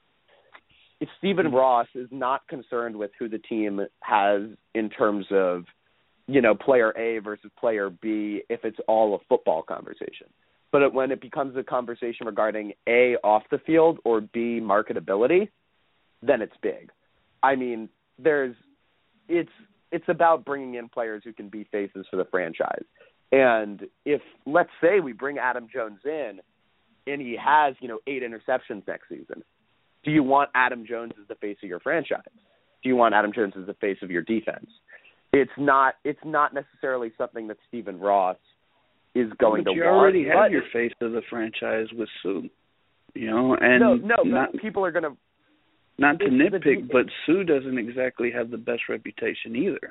if Stephen Ross is not concerned with who the team has in terms of, you know, player A versus player B, if it's all a football conversation. But when it becomes a conversation regarding A, off the field, or B, marketability, then it's big. I mean, there's it's it's about bringing in players who can be faces for the franchise. And if, let's say we bring Adam Jones in and he has, you know, eight interceptions next season, do you want Adam Jones as the face of your franchise? Do you want Adam Jones as the face of your defense? It's not it's not necessarily something that Stephen Ross is going but to you want. already but have your face of the franchise with Sue, you know, and no, no, not, people are going to not to nitpick, the, but Sue doesn't exactly have the best reputation either.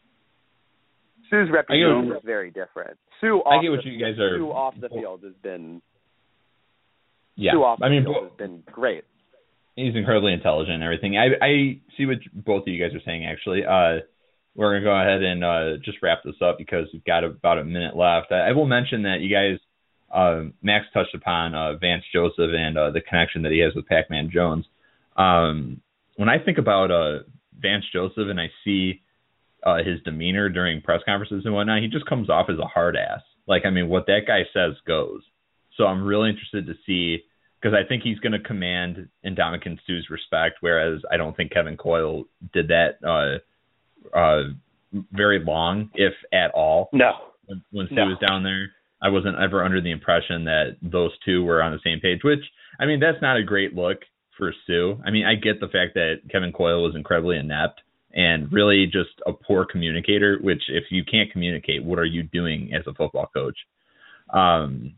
Sue's reputation is very different. Sue, off I get what the, you guys are. Sue off the field has been. Yeah, Sue off the I mean, field bo- has been great. He's incredibly intelligent and everything. I I see what both of you guys are saying. Actually, uh, we're gonna go ahead and uh, just wrap this up because we've got about a minute left. I, I will mention that you guys, uh, Max touched upon uh, Vance Joseph and uh, the connection that he has with Pac-Man Jones. Um, when I think about uh, Vance Joseph and I see uh, his demeanor during press conferences and whatnot, he just comes off as a hard ass. Like, I mean, what that guy says goes. So I'm really interested to see, because I think he's going to command Ndamukong Suh's respect, whereas I don't think Kevin Coyle did that uh, uh, very long, if at all. No. When, when Suh no. was down there, I wasn't ever under the impression that those two were on the same page, which, I mean, that's not a great look for Suh. I mean, I get the fact that Kevin Coyle was incredibly inept and really just a poor communicator, which if you can't communicate, what are you doing as a football coach? Um,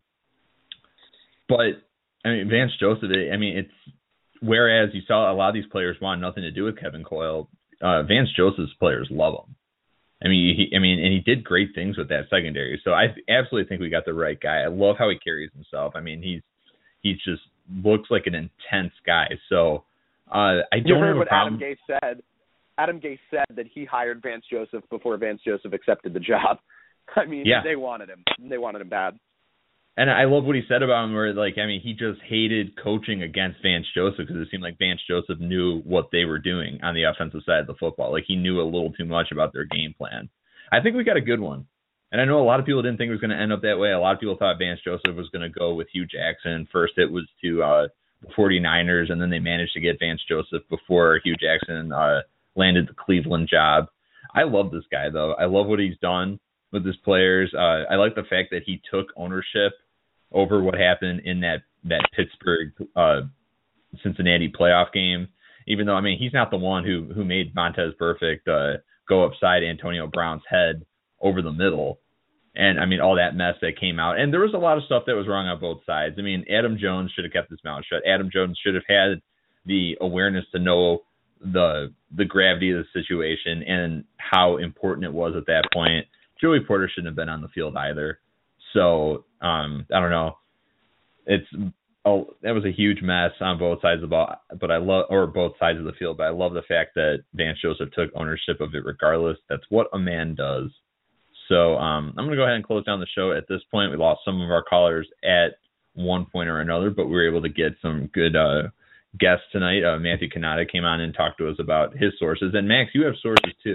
but, I mean, Vance Joseph, I mean, it's, whereas you saw a lot of these players want nothing to do with Kevin Coyle, uh, Vance Joseph's players love him. I mean, he, I mean, and he did great things with that secondary. So I absolutely think we got the right guy. I love how he carries himself. I mean, he's, he's just looks like an intense guy. So uh, I don't you heard have a what problem. Adam Gase said. Adam Gase said that he hired Vance Joseph before Vance Joseph accepted the job. I mean, yeah. they wanted him. They wanted him bad. And I love what he said about him, where, like, I mean, he just hated coaching against Vance Joseph because it seemed like Vance Joseph knew what they were doing on the offensive side of the football. Like, he knew a little too much about their game plan. I think we got a good one. And I know a lot of people didn't think it was going to end up that way. A lot of people thought Vance Joseph was going to go with Hugh Jackson. First it was to uh, the 49ers, and then they managed to get Vance Joseph before Hugh Jackson uh, landed the Cleveland job. I love this guy, though. I love what he's done with his players. Uh, I like the fact that he took ownership over what happened in that, that Pittsburgh uh, Cincinnati playoff game, even though, I mean, he's not the one who, who made Montez Perfect uh, go upside Antonio Brown's head over the middle. And, I mean, all that mess that came out. And there was a lot of stuff that was wrong on both sides. I mean, Adam Jones should have kept his mouth shut. Adam Jones should have had the awareness to know the the gravity of the situation and how important it was at that point. Joey Porter shouldn't have been on the field either. So, um, I don't know. It's oh, that was a huge mess on both sides of the ball, but I love, or both sides of the field, but I love the fact that Vance Joseph took ownership of it regardless. That's what a man does. So um, I'm going to go ahead and close down the show at this point. We lost some of our callers at one point or another, but we were able to get some good uh, guests tonight. Uh, Matthew Kanata came on and talked to us about his sources. And Max, you have sources too.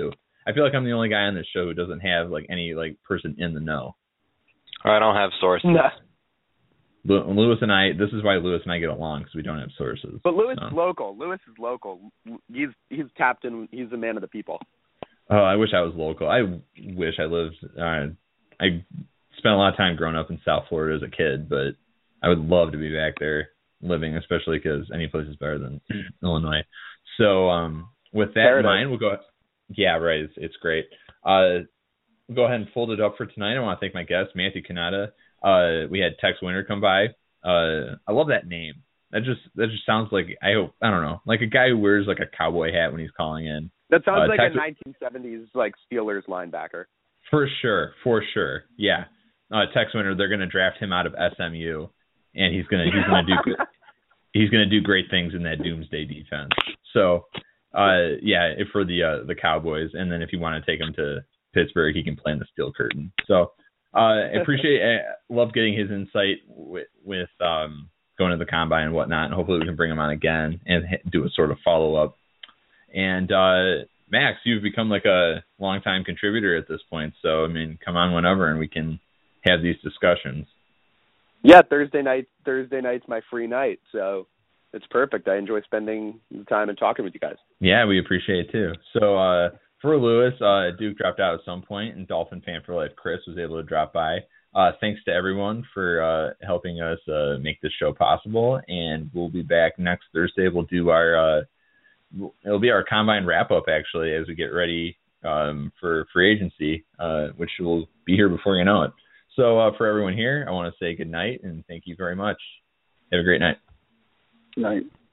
I feel like I'm the only guy on this show who doesn't have like any like person in the know. I don't have sources. Nah. Lewis and I, this is why Lewis and I get along, because we don't have sources. But Lewis so. is local. Lewis is local. He's he's tapped in. He's a man of the people. Oh, I wish I was local. I wish I lived. Uh, I spent a lot of time growing up in South Florida as a kid, but I would love to be back there living, especially because any place is better than Illinois. So um, with that Paradise. in mind, we'll go. Yeah, right. It's, it's great. Uh, we'll go ahead and fold it up for tonight. I want to thank my guest, Matthew Cannata. Uh, we had Tex Winter come by. Uh, I love that name. That just that just sounds like I hope I don't know, like a guy who wears like a cowboy hat when he's calling in. That sounds uh, like Tex- a nineteen seventies like Steelers linebacker. For sure, for sure, yeah. Uh, Tex Winter, they're gonna draft him out of S M U, and he's gonna he's gonna do he's gonna do great things in that doomsday defense. So, uh, yeah, for the uh, the Cowboys, and then if you want to take him to Pittsburgh, he can play in the Steel Curtain. So. Uh, I appreciate, I love getting his insight with, with um, going to the combine and whatnot, and hopefully we can bring him on again and do a sort of follow up. And uh, Max, you've become like a longtime contributor at this point, so I mean, come on whenever, and we can have these discussions. Yeah, Thursday night. Thursday night's my free night, so it's perfect. I enjoy spending the time and talking with you guys. Yeah, we appreciate it too. So. Uh, For Lewis, uh, Duke dropped out at some point, and Dolphin fan for life Chris was able to drop by. Uh, thanks to everyone for uh, helping us uh, make this show possible, and we'll be back next Thursday. We'll do our uh, it'll be our combine wrap up actually as we get ready um, for free agency, uh, which will be here before you know it. So uh, for everyone here, I want to say good night and thank you very much. Have a great night. Night.